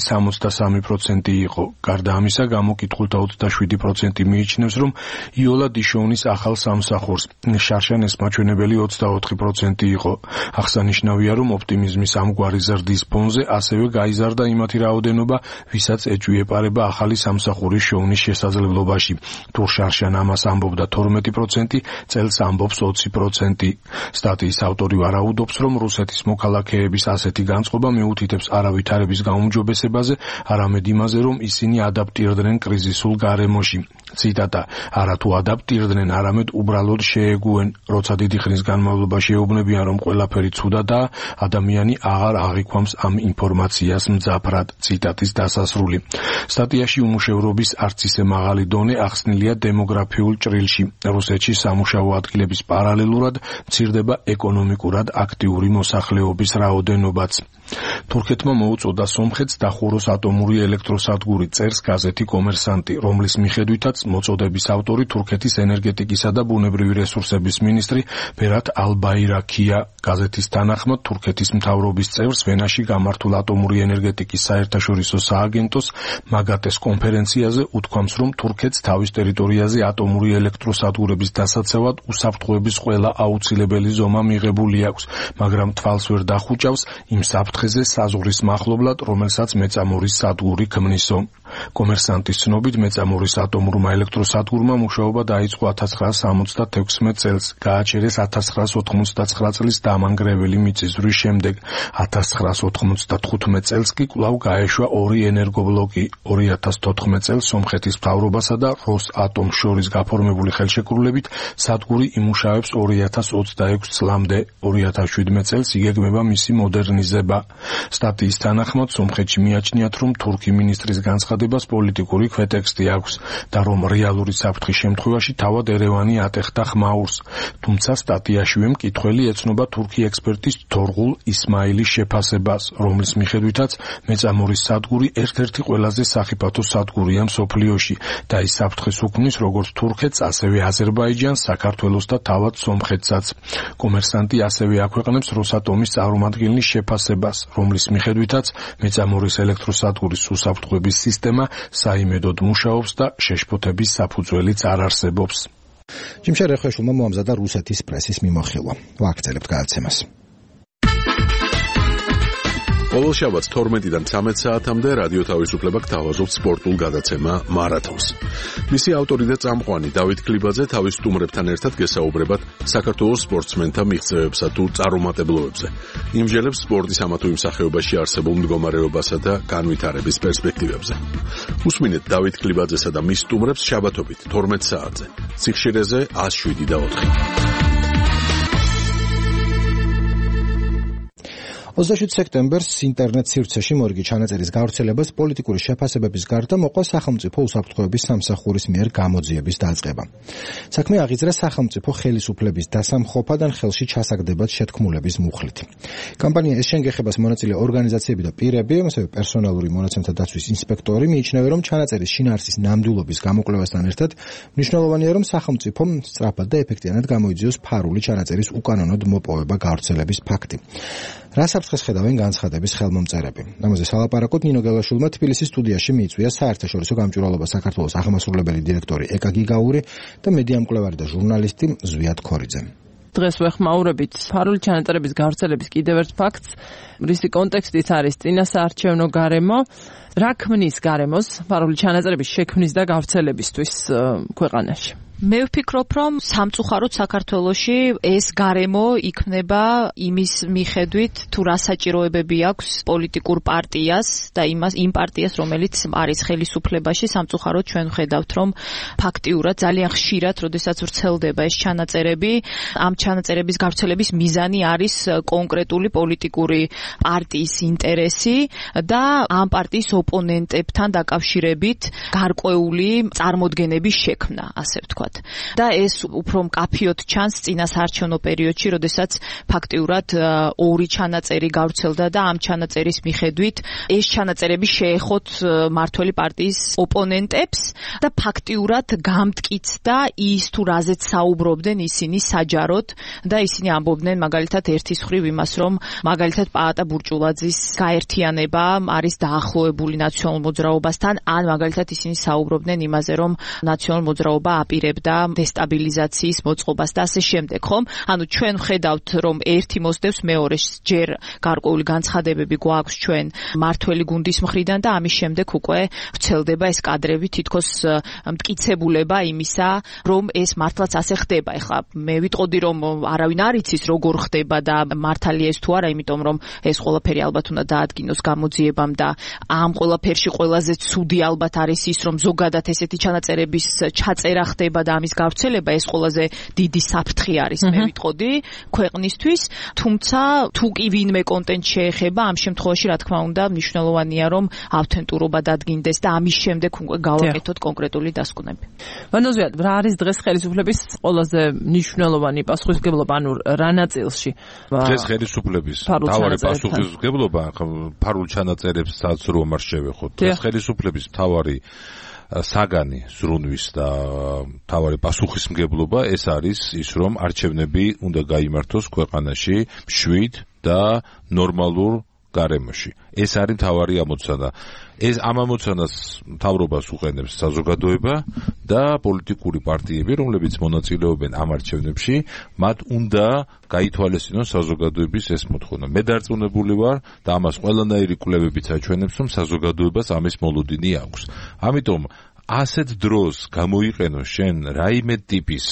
63% იყო. გარდა ამისა, გამოკითხულთა 27% მიიჩნევს, რომ იოლა დიშოვნის ახალ სამსახურს. შარშან ეს მაჩვენებელი 24% იყო. აღსანიშნავია, რომ ოპტიმიზმის ამგვარი ზრდის ფონზე ასევე გაიზარდა იმათი რაოდენობა, ვისაც ეჭვიეპარება ახალი სამსახურის შოვნის შესაძლებლობაში. თუ შარშან ამას ამბობდა 12%, წელს ამბობს 20%. სტატიის ავტორი ვარაუდობს, რომ რუსეთის მოქალაქეების ასეთი განწყობა მიუთითებს არა ვითარების გაუმჯობესებაზე, არამედ იმაზე, რომ ისინი ადაპტირდნენ კრიზისულ გარემოში. ციტატა: არა თუ ადაპტირდნენ, არამედ უბრალოდ შეეგუენ, როცა დიდი ხნის განმავლობაში ეუბნებიან, რომ ყველაფერი ცუდადაა, ადამიანი აღარ აღიქვამს ამ ინფორმაციას მძაფრად. ციტატის დასასრული. სტატიაში უმუშევრობის არც ისე მაღალი დონე ახსნილია დემოგრაფიულ ჭრილში. რუსეთში სამუშაო ადგილების პარალელურად მცირდება ეკონომიკურად აქტიური მოსახლეობის რაოდენობაც. თურქეთმა მოუწოდა სომხეთს დახუროს ატომური ელექტროსადგური, წერს გაზეთი კომერსანტი, რომლის მიხედვითაც მოწოდების ავტორი თურქეთის ენერგეტიკისა და ბუნებრივი რესურსების მინისტრი ბერათ ალბაირაქია. გაზეთის თანახმად, თურქეთის მთავრობის წევრს ვენაში გამართულ ატომური ენერგეტიკის საერთაშორისო სააგენტოს მაგატეს კონფერენციაზე უთქვამს, რომ თურქეთს თავის ტერიტორიაზე ატომური ელექტროსადგურების დასაცავად უსაფრთხოების ყველა აუცილებელი ზომა მიღებული აქვს, მაგრამ თვალს ვერ დახუჭავს იმ საფრთხეზე საზღვრის მახლობლად, რომელსაც მეწამორის სადგური ქმნისო. კომერსანტის ცნობით, მეწამორის ატომურმა ელექტროსადგურმა მუშაობა დაიწყო 1976 წელს, გააჩერეს 1989 წლის დამანგრეველი მიწისძვრის შემდეგ. 1995 წელს კი კვლავ გაეშვა ორი ენერგობლოკი. 2014 წელს სომხეთის მთავრობასა და როსატომს შორის გაფორმებული ხელშეკრულებით სადგური იმუშავებს 2026 წლამდე. 2017 წელს იგეგმება მისი მოდერნიზება. სტატიის თანახმად, სომხეთში მიაჩნიათ, რომ თურქი მინისტრის განცხადებას პოლიტიკური ქვეტექსტი აქვს და რომ რეალური საფრთხის შემთხვევაში თავად ერევანი ატეხდა ხმაურს. თუმცა სტატიაშივე მკითხველი ეცნობა თურქი ექსპერტის თორღულ ისმაილის შეფასებას, რომლის მიხედვითაც მეწამორის სადგური ერთ-ერთი ყველაზე სახიფათო სადგურია მსოფლიოში და ის საფრთხეს უქმნის როგორც თურქეთს, ასევე აზერბაიჯანს, საქართველოს და თავად სომხეთსაც. კომერსანტი ასევე აქვეყნებს როსატომის წარმომადგენლის შეფასებას, რომლის მიხედვითაც მეწამორის ელექტროსადგურის უსაფრთხოების სისტემა საიმედოდ მუშაობს და შეშფოთების საფუძველიც არ არსებობს. ჯიმშა რეხვეშულმა მოამზადა რუსეთის პრესის მიმოხილვა. ვაგრძელებთ გადაცემას. ყოველ შაბათს 12-დან 13 საათამდე რადიო თავისუფლება გთავაზობს სპორტულ გადაცემა მარათონს. მისი ავტორი და წამყვანი დავით ქლიბაძე თავის სტუმრებთან ერთად გესაუბრებათ საქართველოს სპორტსმენთა მიღწევებსა თუ წარუმატებლობებზე. იმჟელებს სპორტის ამა თუ იმ სახეობაში არსებულ მდგომარეობასა და განვითარების პერსპექტივებზე. უსმინეთ დავით ქლიბაძესა და მის სტუმრებს შაბათობით 12 საათზე. სიხშირეზე 107.4. 27 სექტემბერს ინტერნეტ სივრცეში მორიგი ჩანაწერის გავრცელებას პოლიტიკური შეფასებების გარდა მოყვა სახელმწიფო უსაფრთხოების სამსახურის მიერ გამოძიების დაწყება. საქმე აღიძრა სახელმწიფო ხელისუფლების დასამხობად ან ხელში ჩასაგდებად შეთქმულების მუხლით. კამპანია ეს შენგეხებას მონაწილე ორგანიზაციები და პირები, ასევე პერსონალური მონაცემთა დაცვის ინსპექტორი მიიჩნევენ, რომ ჩანაწერის შინაარსის ნამდვილობის გამოკვლევასთან ერთად მნიშვნელოვანია, რომ სახელმწიფომ სწრაფად და ეფექტიანად გამოიძიოს ფარული ჩანაწერის უკანონოდ მოპოვება გავრცელების ფაქტი. რა საფრთხეს ხედავენ განცხადების ხელმომწერები? ამაზე სალაპარაკოდ ნინო გელაშვილმა თბილისის სტუდიაში მიიწვია საერთაშორისო გამჭვირვალობა საქართველოს აღმასრულებელი დირექტორი ეკა გიგაური და მედიამკვლევარი და ჟურნალისტი ზვიად ქორიძე. დღეს ვეხმაურებით ფარული ჩანაწერების გავრცელების კიდევ ერთ ფაქტს, რისი კონტექსტიც არის წინასაარჩევნო გარემო. რა ქმნის გარემოს ფარული ჩანაწერების შექმნის და გავრცელებისთვის ქვეყანაში? მე ვფიქრობ, რომ სამწუხაროდ საქართველოში ეს გარემო იქნება იმის მიხედვით, თუ რა საჭიროებები აქვს პოლიტიკურ პარტიას და იმ პარტიას, რომელიც არის ხელისუფლებაში. სამწუხაროდ ჩვენ ვხედავთ, რომ ფაქტიურად ძალიან ხშირად, როდესაც ვრცელდება ეს ჩანაწერები, ამ ჩანაწერების გავრცელების მიზანი არის კონკრეტული პოლიტიკური პარტიის ინტერესი და ამ პარტიის ოპონენტებთან დაკავშირებით გარკვეული წარმოდგენების შექმნა, ასე ვთქვათ. და ეს უფრო მკაფიოდ ჩანს წინასაარჩევნო პერიოდში, როდესაც ფაქტიურად ორი ჩანაწერი გავრცელდა და ამ ჩანაწერის მიხედვით ეს ჩანაწერები შეეხოთ მართველი პარტიის ოპონენტებს და ფაქტიურად გამტკიცდა ის თუ რაზეც საუბრობდნენ ისინი საჯაროდ და ისინი ამბობდნენ მაგალითად ერთის მხრივ იმას, რომ მაგალითად პაატა ბურჭულაძის გაერთიანება არის დაახლოებული ნაციონალურ მოძრაობასთან, ან მაგალითად ისინი საუბრობდნენ იმაზე, რომ ნაციონალურ მოძრაობა აპირებდა დესტაბილიზაციის მოწყობას და ასე შემდეგ, ხომ? ანუ ჩვენ ვხედავთ, რომ ერთი მოსდევს მეორეს, ჯერ გარკვეული განცხადებები გვაქვს ჩვენ მართველი გუნდის მხრიდან და ამის შემდეგ უკვე ვრცელდება ეს კადრები, თითქოს მტკიცებულება იმისა, რომ ეს მართლაც ასე ხდება. ეხლა მე ვიტყოდი, რომ არავინ არ იცის როგორ ხდება და მართალია ეს თუ არა, იმიტომ რომ ეს ყველაფერი ალბათ უნდა დაადგინოს გამოძიებამ და ამ ყველაფერში ყველაზე ცუდი ალბათ არის ის, რომ ზოგადად ესეთი ჩანაწერების ჩაწერა ხდება და ამის გავრცელება ეს ყველაზე დიდი საფრთხე არის, მე ვიტყოდი ქვეყნისთვის, თუმცა თუ კი ვინმე კონტენტ შეეხება, ამ შემთხვევაში რა თქმა უნდა მნიშვნელოვანია, რომ ავთენტურობა დადგინდეს და ამის შემდეგ უკვე გავაკეთოთ კონკრეტული დასკვნები. ვანოზია, რა არის დღეს ხელისუფლების ყველაზე მნიშვნელოვანი პასუხისმგებლობა, ანუ რა ნაწილში? დღეს ხელისუფლების მთავარი პასუხისმგებლობა ფარულ ჩანაწერებსაც რომ არ შევეხოთ. დღეს ხელისუფლების მთავარი საგანი ზრუნვის და მთავარი პასუხისმგებლობა ეს არის ის, რომ არჩევნები უნდა გაიმართოს ქვეყანაში მშვიდ და ნორმალურ გარემოში. ეს არის მთავარი ამოცანა. ეს ამ ამოცანას მთავრობას უყენებს საზოგადოება და პოლიტიკური პარტიები, რომლებიც მონაწილეობენ ამ არჩევნებში, მათ უნდა გაითვალისწინოს საზოგადოების ეს მოთხოვნა. მე დარწმუნებული ვარ და ამას ყველანაირი კვლევებიც აჩვენებს, რომ საზოგადოებას ამის მოლოდინი აქვს. ამიტომ ასეთ დროს გამოიყენო შენ რაიმე ტიპის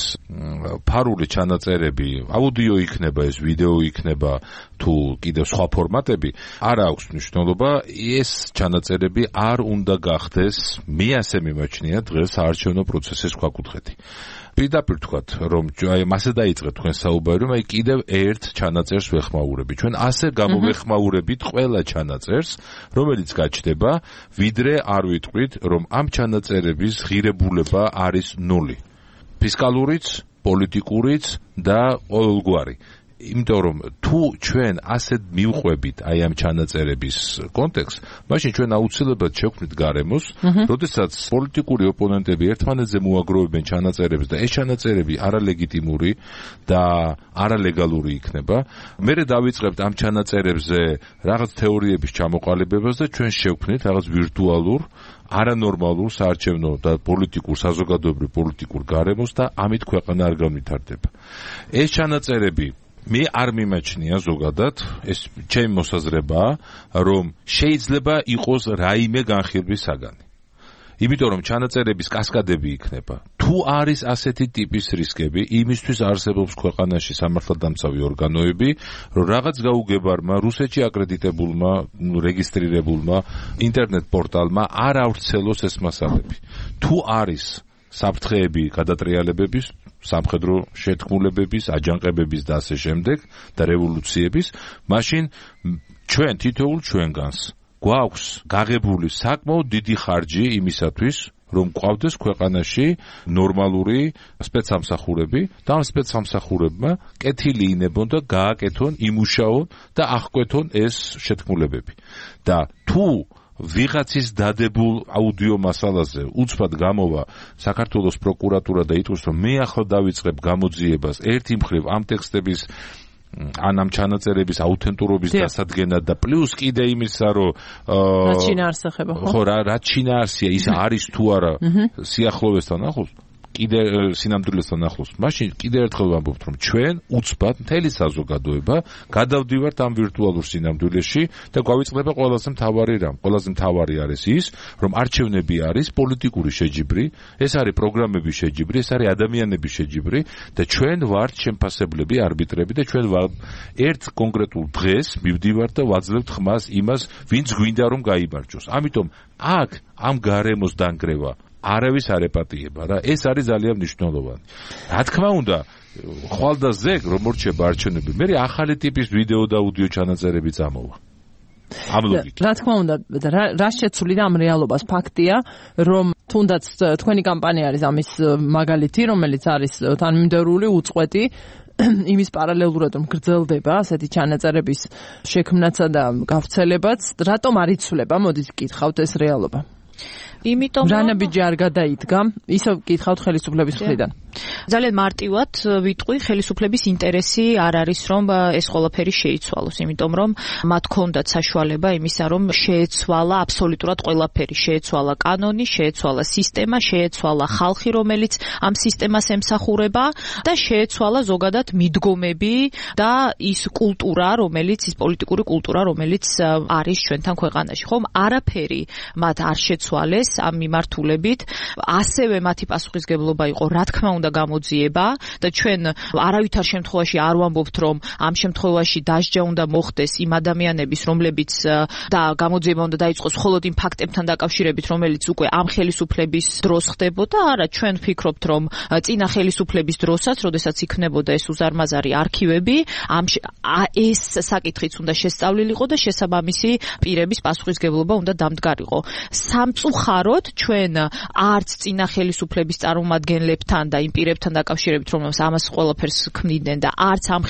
ფარული ჩანაწერები, აუდიო იქნება ეს, ვიდეო იქნება თუ კიდევ სხვა ფორმატები, არ აქვს მნიშვნელობა. ეს ჩანაწერები არ უნდა გახდეს, მე ასე მიმაჩნია, დღეს საარჩევნო პროცესის ქვაკუთხედი. პირდაპირ თქვათ, რომ აი მასე დაიწყეთ თქვენ საუბარი, რომ აი კიდევ ერთ ჩანაწერს ვეხმაურებით. ჩვენ ასე გამოვეხმაურებით ყველა ჩანაწერს, რომელიც გაჩნდება, ვიდრე არ ვიტყვით, რომ ამ ჩანაწერების ღირებულება არის ნული. ფისკალურიც, პოლიტიკურიც და ყოველგვარი. იმიტომ რომ თუ ჩვენ ასეთ მივყვებით აი ამ ჩანაწერების კონტექსტს, მაშინ ჩვენ აუცილებლად შევქმნით გარემოს, როდესაც პოლიტიკური ოპონენტები ერთმანეთზე მოაგროვებენ ჩანაწერებს და ეს ჩანაწერები არალეგიტიმური და არალეგალური იქნება, მერე დავიწყებთ ამ ჩანაწერებზე რაღაც თეორიების ჩამოყალიბებას და ჩვენ შევქმნით რაღაც ვირტუალურ არანორმალურ საარჩევნო და პოლიტიკურ საზოგადოებრივ პოლიტიკურ გარემოს და ამით ქვეყანა არ განვითარდება. ეს ჩანაწერები მე არ მიმაჩნია ზოგადად, ეს ჩემი მოსაზრებაა, რომ შეიძლება იყოს რაიმე განხილვის საგანი. იმიტომ რომ ჩანაწერების კასკადები იქნება. თუ არის ასეთი ტიპის რისკები, იმისთვის არსებობს ქვეყანაში სამართალდამცავი ორგანოები, რომ რაღაც გაუგებარმა, რუსეთში აკრედიტებულმა, რეგისტრირებულმა ინტერნეტ პორტალმა არ ავრცელოს ეს მასალები. თუ არის საფრთხეები გადატრიალებების, სამხედრო შეთქმულებების, აჯანყებების და ასე შემდეგ და რევოლუციების, მაშინ ჩვენ თითოეულ ჩვენგანს გვაქვს გაღებული საკმაოდ დიდი ხარჯი იმისათვის, რომ გვყავდეს ქვეყანაში ნორმალური სპეცსამსახურები და ამ სპეცსამსახურებმა კეთილი ინებონ და გააკეთონ, იმუშაონ და აღკვეთონ ეს შეთქმულებები. და თუ ვიღაცის დადებულ აუდიო მასალაზე უცბად გამოვა საქართველოს პროკურატურა და იტყვის, რომ მე ახლა დავიწყებ გამოძიებას ერთი მხრივ ამ ტექსტების ან ამ ჩანაწერების აუთენტურობის დასადგენად და პლუს კიდე იმისა, რომ რაც შინაარსება, ხო, რაც შინაარსია, ის არის თუ არა სიახლოვესთან ახლოს, კიდე სინამდვილესთან ახლოს. მაშინ კიდე ერთხელ ვამბობთ, რომ ჩვენ უცბად მთელი საზოგადოება გადავდივართ ამ ვირტუალურ სინამდვილეში და გვავიწყდება ყველაზე მთავარი არის ის, რომ არჩევნები არის პოლიტიკური შეჯიბრი, ეს არის პროგრამების შეჯიბრი, ეს არის ადამიანების შეჯიბრი და ჩვენ ვართ შემფასებლები, არბიტრები და ჩვენ ერთ კონკრეტულ დღეს მივდივართ და ვაძლევთ ხმას იმას, ვინც გვინდა რომ გაიმარჯვოს. ამიტომ აქ ამ გარემოს დანგრევა არავის არ ეპატიება რა, ეს არის ძალიან მნიშვნელოვანი. რა თქმა უნდა, ხვალ და ზეგ რომ რჩება არჩევნები, მე ახალი ტიპის ვიდეო და აუდიო ჩანაწერები წამოვა. ამ ლოგიკით. რა თქმა უნდა, რა შეცვლი და ამ რეალობას ფაქტია, რომ თუნდაც თქვენი კამპანია არის ამის მაგალითი, რომელიც არის თანმიმდევრული, უწყვეტი იმის პარალელურად რომ გრძელდება ასეთი ჩანაწერების შექმნაცა და გავრცელებაც, რატომ არ იცვლება? მოდით გკითხავთ ეს რეალობა. იმიტომ რომ რანაბიჯი არ გადაიდგა, ისევ გკითხავთ ხელისუფლების მხრიდან. ძალიან მარტივად ვიტყვი, ხელისუფლების ინტერესი არ არის რომ ეს ყველაფერი შეიცვალოს, იმიტომ რომ მათ ჰქონდათ საშუალება იმისა, რომ შეეცვალა აბსოლუტურად ყველაფერი, შეეცვალა კანონი, შეეცვალა სისტემა, შეეცვალა ხალხი, რომელიც ამ სისტემას ემსახურება და შეეცვალა ზოგადად მიდგომები და ის კულტურა, ის პოლიტიკური კულტურა, რომელიც არის ჩვენთან ქვეყანაში. ხომ არაფერი მათ არ შეცვალეს ამ მიმართულებით, ასევე მათი პასუხისგებლობა იყო, რა თქმა უნდა, გამოძიება და ჩვენ არავითარ შემთხვევაში არ ვამბობთ, რომ ამ შემთხვევაში დასჯა უნდა მოხდეს იმ ადამიანების, რომლებიც და გამოძიება უნდა დაიწყოს მხოლოდ იმ ფაქტებთან დაკავშირებით, რომელიც უკვე ამ ხელისუფლების დროს ხდებოდა. არა, ჩვენ ვფიქრობთ, რომ წინა ხელისუფლების დროსაც, როდესაც იქნებოდა ეს უზარმაზარი არქივები, ეს საკითხიც უნდა შესწავლილიყო და შესაბამისი პირების პასუხისგებლობა უნდა დამდგარიყო. სამწუხაროდ ჩვენ არც წინა ხელისუფლების წარმომადგენლებთან და იმ პირებთან დაკავშირებით, რომელს ამას ყველაფერს ქმნიდნენ და არც ამ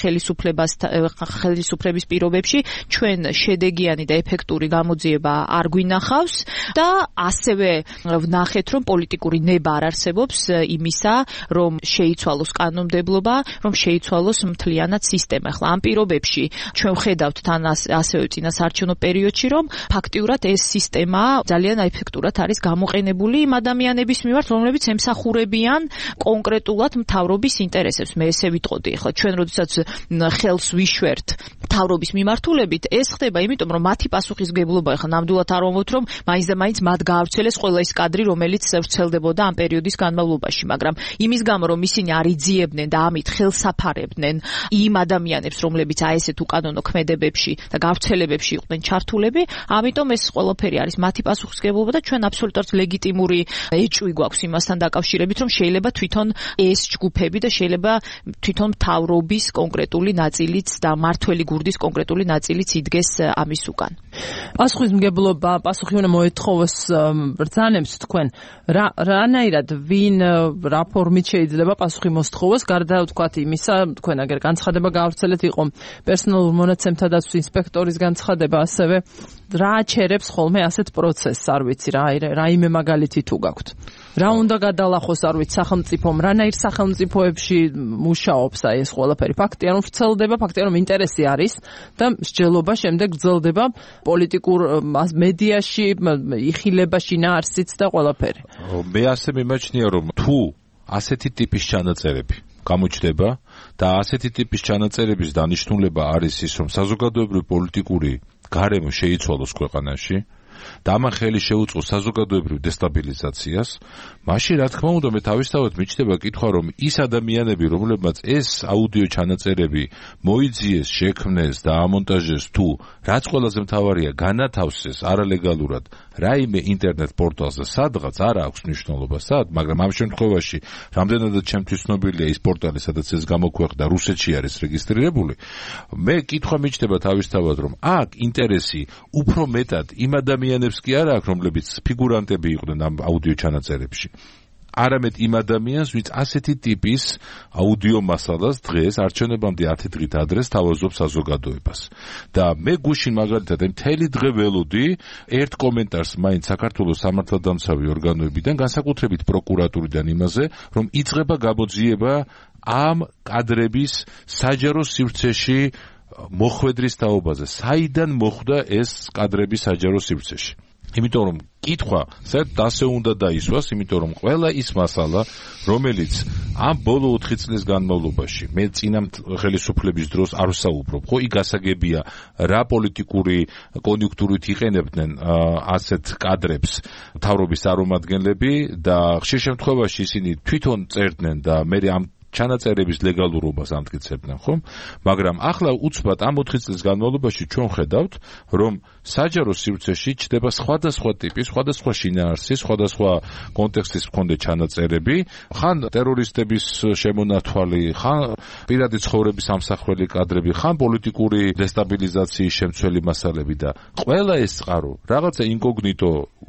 ხელისუფლების პირობებში ჩვენ შედეგიანი და ეფექტური გამოძიება არ გვინახავს და ასევე ვნახეთ, რომ პოლიტიკური ნება არ არსებობს იმისა, რომ შეიცვალოს კანონმდებლობა, რომ შეიცვალოს მთლიანად სისტემა. ახლა ამ პირობებში ჩვენ ვხედავთ თან ასევე წინა საარჩევნო პერიოდში, რომ ფაქტიურად ეს სისტემა ძალიან ეფექტურად არის გამოყენებული იმ ადამიანების მიმართ, რომლებიც ემსახურებიან კონკრეტულად მთავრობის ინტერესებს. მე ესე ვიტყოდი, ახლა ჩვენ როდესაც ხელს ვიშვერთ მთავრობის მიმართულებით, ეს ხდება იმიტომ, რომ მათი პასუხისგებლობა, ახლა ნამდვილად არ ვამბობთ, რომ მაინც და მაინც მათ გაავრცელეს ყველა ის კადრი, რომელიც ვრცელდებოდა ამ პერიოდის განმავლობაში, მაგრამ იმის გამო, რომ ისინი არ იძიებდნენ და ამით ხელსაფარებდნენ იმ ადამიანებს, რომლებიც აი ესეთ უკანონო ქმედებებში და გავრცელებებში იყვნენ ჩართულები, ამიტომ ეს ყველაფერი არის მათი პასუხისგებლობა და ჩვენ აბსოლუტურად ლეგიტიმური ეჭვი გვაქვს იმასთან დაკავშირებით, რომ შეიძლება თვითონ ეს ჯგუფები და შეიძლება თვითონ მთავრობის კონკრეტული ნაწილიც და მართველი გურდის კონკრეტული ნაწილიც იდგეს ამის უკან. პასუხისმგებლობა, პასუხი უნდა მოეთხოვოს ბრძანებს თქვენ. რანაირად ვინ რა ფორმით შეიძლება პასუხი მოსთხოვოს, გარდა ვთქვათ იმისა, თქვენ აგერ განცხადება გაავრცელეთ, იყო პერსონალურ მონაცემთა დაცვის ინსპექტორის განცხადება, ასევე რა აჩერებს ხოლმე ასეთ პროცესს, არ ვიცი, რაიმე მაგალითი თუ გაქვთ. რა უნდა გადალახოს, არ ვიცი, სახელმწიფომ, რანაირ სახელმწიფოებში მუშაობს აი ეს ყველაფერი. ფაქტია, რომ ვრცელდება, ფაქტია, რომ ინტერესი არის და მსჯელობა შემდეგ გრძელდება პოლიტიკურ მედიაში, იხილება შინაარსიც და ყველაფერი. მე ასე მიმაჩნია, რომ თუ ასეთი ტიპის ჩანაწერები გამოჩნდება და ასეთი ტიპის ჩანაწერების დანიშნულება არის ის, რომ საზოგადოებრივი პოლიტიკური გარემო შეიცვალოს ქვეყანაში და ამან ხელი შეუწყოს საზოგადოებრივ დესტაბილიზაციას, მაშინ რა თქმა უნდა მე თავისთავად მიჩნდება კითხვა, რომ ის ადამიანები, რომლებმაც ეს აუდიო ჩანაწერები მოიძიეს, შექმნეს და ამონტაჟეს, თუ რაც ყველაზე მთავარია განათავსეს არალეგალურად რაიმე ინტერნეტ პორტალზე სადღაც, არ აქვს მნიშვნელობა სად, მაგრამ ამ შემთხვევაში რამდენადაც ჩემთვის ცნობილია ის პორტალი, სადაც ეს გამოქვეყნდა, რუსეთში არის რეგისტრირებული, მე კითხვა მიჩნდება თავისთავად, რომ აქ ინტერესი უფრო მეტად იმ ადამიანებს კი არ აქვს, რომლებიც ფიგურანტები იყვნენ ამ აუდიო ჩანაწერებში. არამედ იმ ადამიანს, ვინც ასეთი ტიპის აუდიო მასალას დღეს არჩევნებამდე 10 დღით ადრეს თავაზობს საზოგადოებას. და მე გუშინ მაგალითად მთელი დღე ველოდი ერთ კომენტარს მაინც საქართველოს სამართალდამცავი ორგანოებიდან, განსაკუთრებით პროკურატურიდან იმაზე, რომ იწყება გამოძიება ამ კადრების საჯარო სივრცეში მოხვედრის თაობაზე. საიდან მოხვდა ეს კადრები საჯარო სივრცეში? იმიტომ რომ კითხვა საერთოდ ასე უნდა დაისვას, იმიტომ რომ ყველა ის მასალა, რომელიც ამ ბოლო 4 წლის განმავლობაში მე წინა ხელისუფლების დროს არ ვსაუბრობ, ხო, იქ გასაგებია რა პოლიტიკური კონიუნქტურით იყენებდნენ ასეთ კადრებს მთავრობის წარმომადგენლები და ხშირ შემთხვევაში ისინი თვითონ წერდნენ და მე ამ ჩანაწერების ლეგალურობას ამტკიცებდნენ, ხო? მაგრამ ახლა უცბად ამ 4 წლის განმავლობაში ჩვენ ხედავთ, რომ საჯარო სივრცეში ჩდება სხვადასხვა ტიპის, სხვადასხვა შინაარსის, სხვადასხვა კონტექსტის მქონე ჩანაწერები, ხან ტერორისტების შემონათვალი, ხან პირადი ცხოვრების ამსახველი კადრები, ხან პოლიტიკური დესტაბილიზაციის შემცველი მასალები და ყველა ეს წყარო რაღაცა ინკოგნიტო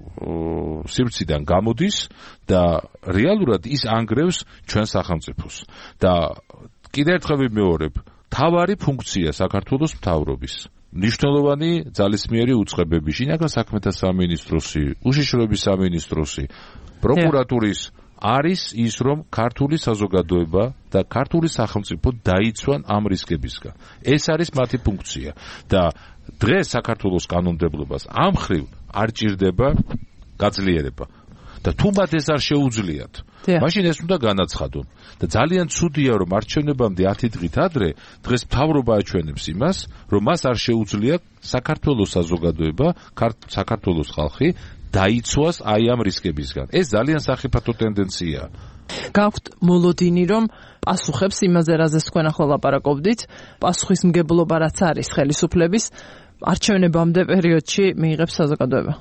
სივრციდან გამოდის და რეალურად ის ანგრევს ჩვენ სახელმწიფოს. და კიდევ ერთხელ ვიმეორებ, თავარი ფუნქცია საქართველოს მთავრობის, მნიშვნელოვანი ძალისმიერი უწყებები, შინაგან საქმეთა სამინისტროსი, უშიშროების სამინისტროსი, პროკურატურის არის ის, რომ ქართული საზოგადოება და ქართული სახელმწიფო დაიცვან ამ რისკებისგან. ეს არის მათი ფუნქცია და დღეს საქართველოს კანონმდებლობას ამ ხრივ არ ჭირდება გაძლიერება. და თუ მათ ეს არ შეუძლიათ, მაშინ ეს უნდა განაცხადონ. და ძალიან ცუდია, რომ არჩევნებამდე 10 დღით ადრე დღეს მთავრობა აჩვენებს იმას, რომ მას არ შეუძლია საქართველოს საზოგადოება, საქართველოს ხალხი დაიცვას აი ამ რისკებისგან. ეს ძალიან სახიფათო ტენდენციაა. გაქვთ მოლოდინი, რომ პასუხებს იმაზე, რაზეც თქვენ ახლა ლაპარაკობდით, პასუხისმგებლობა რაც არის ხელისუფლების არჩევნებამდე პერიოდში მიიღებს საზოგადოება.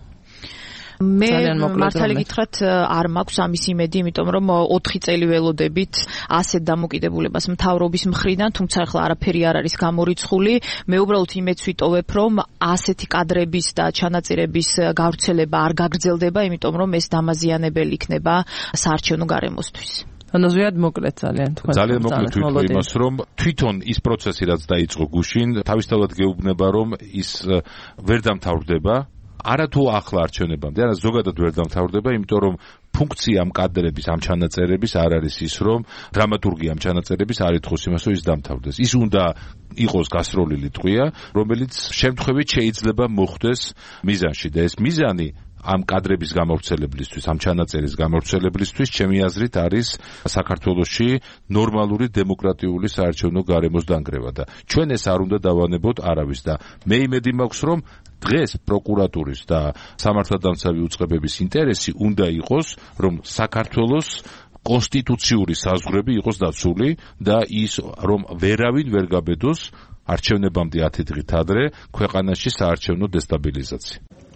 მე მართალი გითხრათ არ მაქვს ამის იმედი, იმიტომ რომ 4 წელი ველოდებით ასეთ დამოკიდებულებას მთავრობის მხრიდან, თუმცა ახლა არაფერი არ არის გამორიცხული. მე უბრალოდ იმედს ვიტოვებ, რომ ასეთი კადრების და ჩანაწირების გავრცელება არ გაგრძელდება, იმიტომ რომ ეს დამაზიანებელი იქნება საარჩევნო გარემოსთვის. ანაზვიად მოკლედ ძალიან თქვენ. ძალიან მოკლედ ვიტყვი იმას, რომ თვითონ ის პროცესი რაც დაიწყო გუშინ, თავისთავად გეუბნება, რომ ის ვერ დამთავრდება. არა თუ ახლა არჩევნებამდე, არა ზოგადად ვერ დამთავრდება, იმიტომ რომ ფუნქცია ამ კადრების, ამ ჩანაწერების არ არის ის, რომ დრამატურგია ამ ჩანაწერების არ ითხოვს იმას, რომ ის დამთავრდეს. ის უნდა იყოს გასროლილი ტყვია, რომელიც შემთხვევით შეიძლება მოხვდეს მიზანში და ეს მიზანი ამ კადრების გამავრცელებლისთვის, ამ ჩანაწერის გამავრცელებლისთვის, ჩემი აზრით არის საქართველოში ნორმალური დემოკრატიული საარჩევნო გარემოს დანგრევა და ჩვენ ეს არ უნდა დავანებოთ არავის და მე იმედი მაქვს, რომ დღეს პროკურატურის და სამართალდამცავი უწყებების ინტერესი უნდა იყოს, რომ საქართველოს კონსტიტუციური საზღვრები იყოს დაცული და ის, რომ ვერავინ ვერ გაბედოს არჩევნებამდე 10 დღით ადრე ქვეყანაში საარჩევნო დესტაბილიზაცია.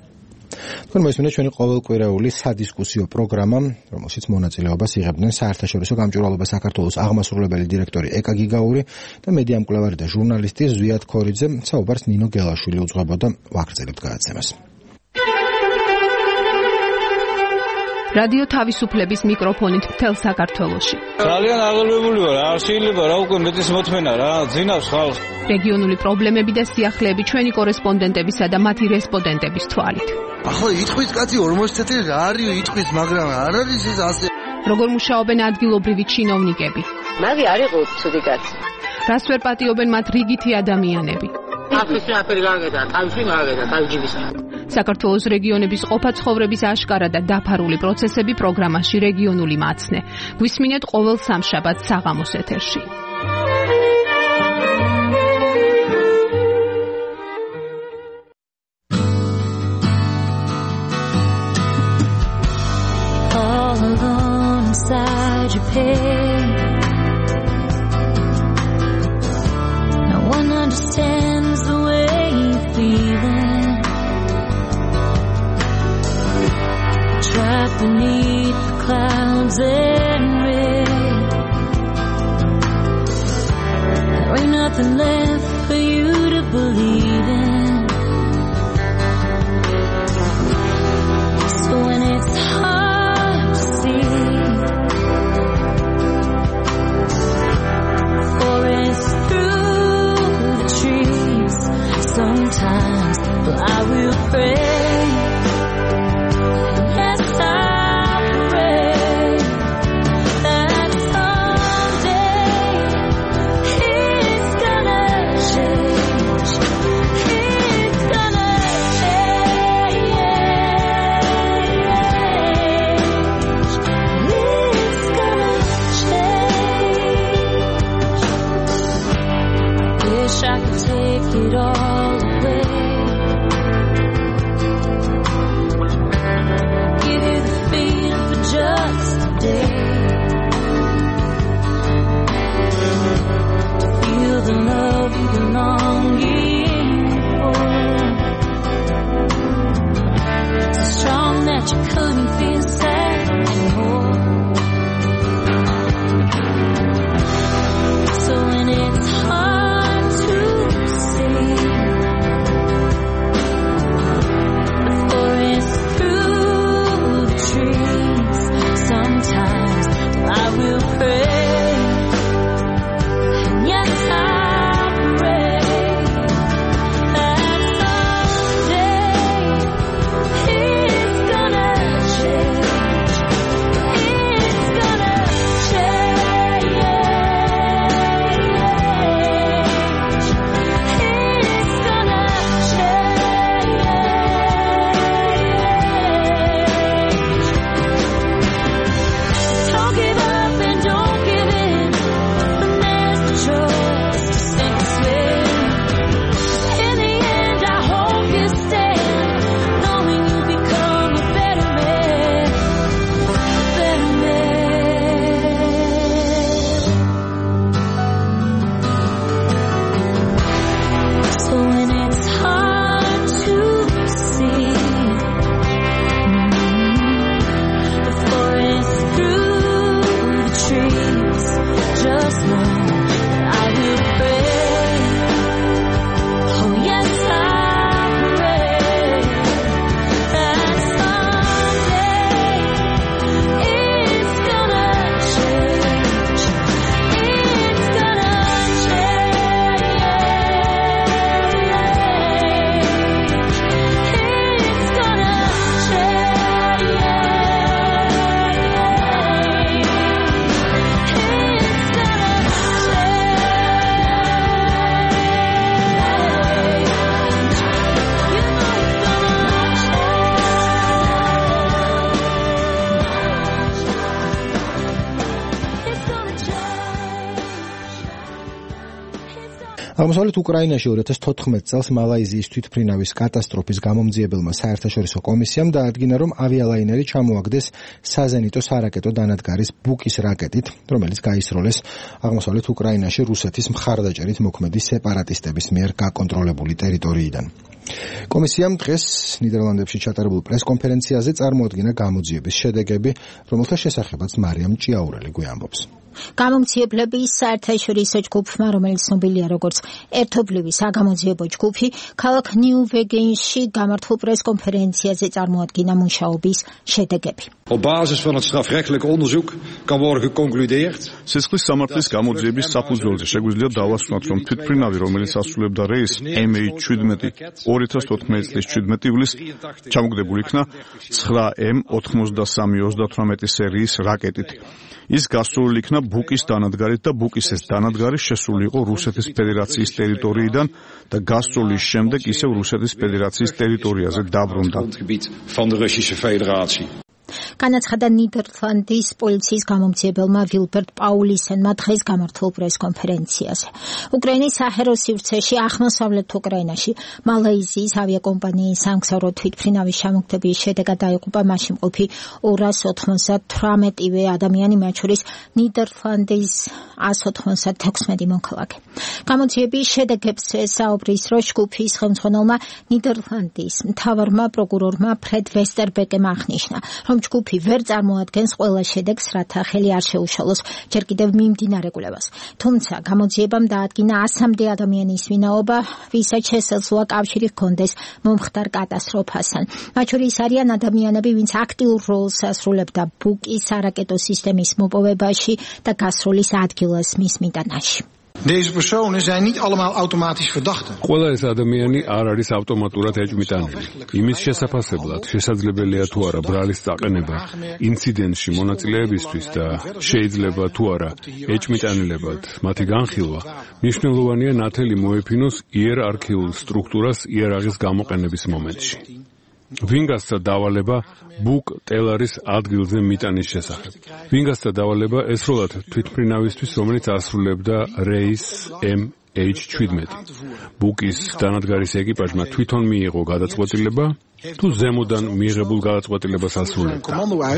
თქვენ მოისმინეთ ჩვენი ყოველკვირეული სადისკუსიო პროგრამა, რომელშიც მონაწილეობას იღებდნენ საერთაშორისო გამჭვირვალობა საქართველოს აღმასრულებელი დირექტორი ეკა გიგაური და მედია მკვლევარი და ჟურნალისტი ზვიად ქორიძე. საუბარს ნინო გელაშვილი უძღვებოდა. ვაგრძელებთ გადაცემას. რადიო თავისუფლების მიკროფონით მთელ საქართველოში. ძალიან აღელვებული ვარ, არ შეიძლება რა უკვე მეტის მოთმენა რა, ძინავს ხალხს. რეგიონული პრობლემები და სიახლეები ჩვენი კორესპონდენტებისა და მათი რესპონდენტების თვალით. ახლა იტყვის კაცი 40 წელი რა არის იტყვის, მაგრამ არ არის ეს ასე. როგორ მუშაობენ ადგილობრივი ჩინოვნიკები? მაგი არ იყო ცუდი კაცი. რას ვერ პატიობენ მათ რიგითი ადამიანები? აფისი აფერი გაგედა, თავში მაგედა, თავჯიბისა. საქართველოს რეგიონების ყოფა ცხოვრების აშკარა და დაფარული პროცესები პროგრამაში რეგიონული მაცნე. გვისმინეთ ყოველ სამშაბათს საღამოს ეთერში. All alone inside your pain. No one understands the way you feel it. Trapped beneath the clouds and rain. There ain't nothing left for you to believe in. So when it's hard to see, forest through the trees, sometimes I will pray. Gonna აღმოსავლეთ უკრაინაში 2014 წელს მალაიზიის თვითმფრინავის კატასტროფის გამომძიებელმა საერთაშორისო კომისიამ დაადგინა, რომ ავიალაინერი ჩამოაგდეს საზენიტო სარაკეტო დანადგარის ბუკის რაკეტით, რომელიც გაისროლეს აღმოსავლეთ უკრაინაში რუსეთის მხარდაჭერით მოქმედი სეპარატისტების მიერ გაკონტროლებული ტერიტორიიდან. კომისიამ დღეს ნიდერლანდებში ჩატარებულ პრესკონფერენციაზე წარმოადგინა გამოძიების შედეგები, რომელთა შესახებაც მარიამ ჭიაურელი გვიამბობს. გამომძიებლების საერთაშორისო ჯგუფმა, რომელიც ცნობილია როგორც ერთობლივი საგამოძიებო ჯგუფი, ქალაქ ნიუ-ვეგენში გამართულ პრესკონფერენციაზე წარმოადგინა მუშაობის შედეგები. Op basis van het strafrechtelijk onderzoek kan worden geconcludeerd. სისხლის სამართლის გამოძიების საფუძველზე შეგვიძლია დავასვათ, რომ თვითმფრინავი, რომელიც ასრულებდა რეისს MH17 2014 წლის 17 ივლისს ჩამოგდებული იქნა 9M93-38 სერიის რაკეტით. ის გასროლილი იქნა ბუკის დანადგარით და ბუკის ეს დანადგარი შესული იყო რუსეთის ფედერაციის ტერიტორიიდან და გასროლის შემდეგ ისევ რუსეთის ფედერაციის ტერიტორიაზე დაბრუნდა. განაცხადა ნიდერლანდის პოლიციის გამომძიებელმა ვილბერტ პაულისენმა დღეს გამართულ პრესკონფერენციაზე. უკრაინის საჰერო სივრცეში აღმოსავლეთ უკრაინაში მალაიზიის ავიაკომპანიის სამგზავრო თვითმფრინავის ჩამოგდების შედეგად დაიღუპა მასში მყოფი 298-ვე ადამიანი, მათ შორის ნიდერლანდის 196 მოქალაქე. გამოძიების შედეგებზე საუბრის დროს ჯგუფის ხელმძღვანელმა ნიდერლანდის მთავარმა პროკურორმა ფრედ ვესტერბეკემ აღნიშნა, რომ ჯგუფი ვერ წარმოადგენს ყველა შედეგს, რათა ხელი არ შეუშალოს ჯერ კიდევ მიმდინარე კვლევას. თუმცა გამოძიებამ დაადგინა 100-მდე ადამიანის ვინაობა, ვისაც შესაძლოა კავშირი ჰქონდეს მომხდარ კატასტროფასთან. მათ შორის არიან ადამიანები, ვინც აქტიურ როლს ასრულებდა ბუკის სარაკეტო სისტემის მოპოვებაში და გასროლის ადგილას მის მიტანაში. Deze personen zijn niet allemaal automatisch verdachten. ყველა ეს ადამიანი არ არის ავტომატურად ეჭვმიტანილი. იმის შესაფასებლად შესაძლებელია თუ არა ბრალის წაყენება ინციდენტში მონაწილეებისთვის და შეიძლება თუ არა ეჭვმიტანილებად მათი განხილვა, მნიშვნელოვანია ნათელი მოეფინოს იერარქიულ სტრუქტურას იარაღის გამოყენების მომენტში. ვინ გასცა დავალება ბუკ ტელარის ადგილზე მიტანის შესახებ. ვინ გასცა დავალება ესროლად თვითმფრინავისთვის, რომელიც ასრულებდა რეისს MH17. ბუკის დანადგარის ეკიპაჟმა თვითონ მიიღო გადაწყვეტილება, თუ ზემოდან მიიღებულ გადაწყვეტილებას ასრულებდა.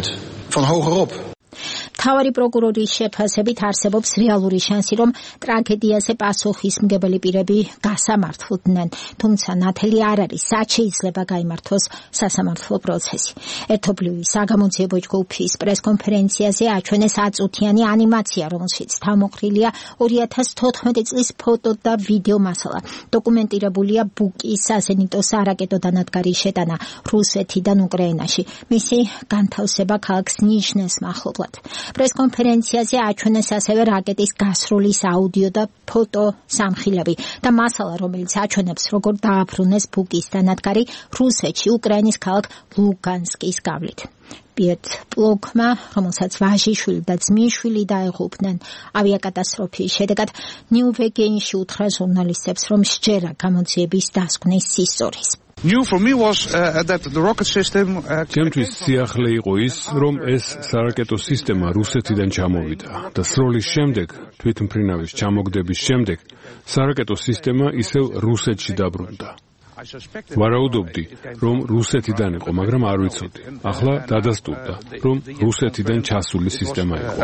მთავარი პროკურორის შეფასებით არსებობს რეალური შანსი, რომ ტრაგედიაზე პასუხისმგებელი პირები გასამართლდნენ, თუმცა ნათელი არ არის, სად შეიძლება გაიმართოს სასამართლო პროცესი. ერთობლივი საგამოძიებო ჯგუფის პრესკონფერენციაზე აჩვენეს აწუთიანი ანიმაცია, რომელშიც თავმოყრილია 2014 წლის ფოტო და ვიდეო მასალა. დოკუმენტირებულია ბუკის საზენიტო სარაკეტო დანადგარის შეტანა რუსეთიდან უკრაინაში, მისი განთავსება ქალაქ ნიჟნეს მახლობლად. პრესკონფერენციაზე აჩვენეს ასევე რაკეტის გასროლის აუდიო და ფოტო სამხილები და მასალა, რომელიც აჩვენებს, როგორ დააბრუნეს ბუკის დანადგარი რუსეთში, უკრაინის ქალაქ ლუგანსკის გავლით. პიეტ პლოკმა, რომელსაც ვაჟიშვილი და ძმისშვილი დაიღუპნენ ავიაკატასტროფის შედეგად, ნიუ-ვეგენში უთხრა ჟურნალისტებს, რომ სჯერა გამოძიების დასკვნის ისტორიის. New for me was that the rocket system ჩემთვის სიახლე იყო ის, რომ ეს სარაკეტო სისტემა რუსეთიდან ჩამოვიდა და სროლის შემდეგ, თვითმფრინავის ჩამოგდების შემდეგ, სარაკეტო სისტემა ისევ რუსეთში დაბრუნდა. ვარაუდობდი, რომ რუსეთიდან იყო, მაგრამ არ ვიცოდი. ახლა დადასტურდა, რომ რუსეთიდან ჩასული სისტემა იყო.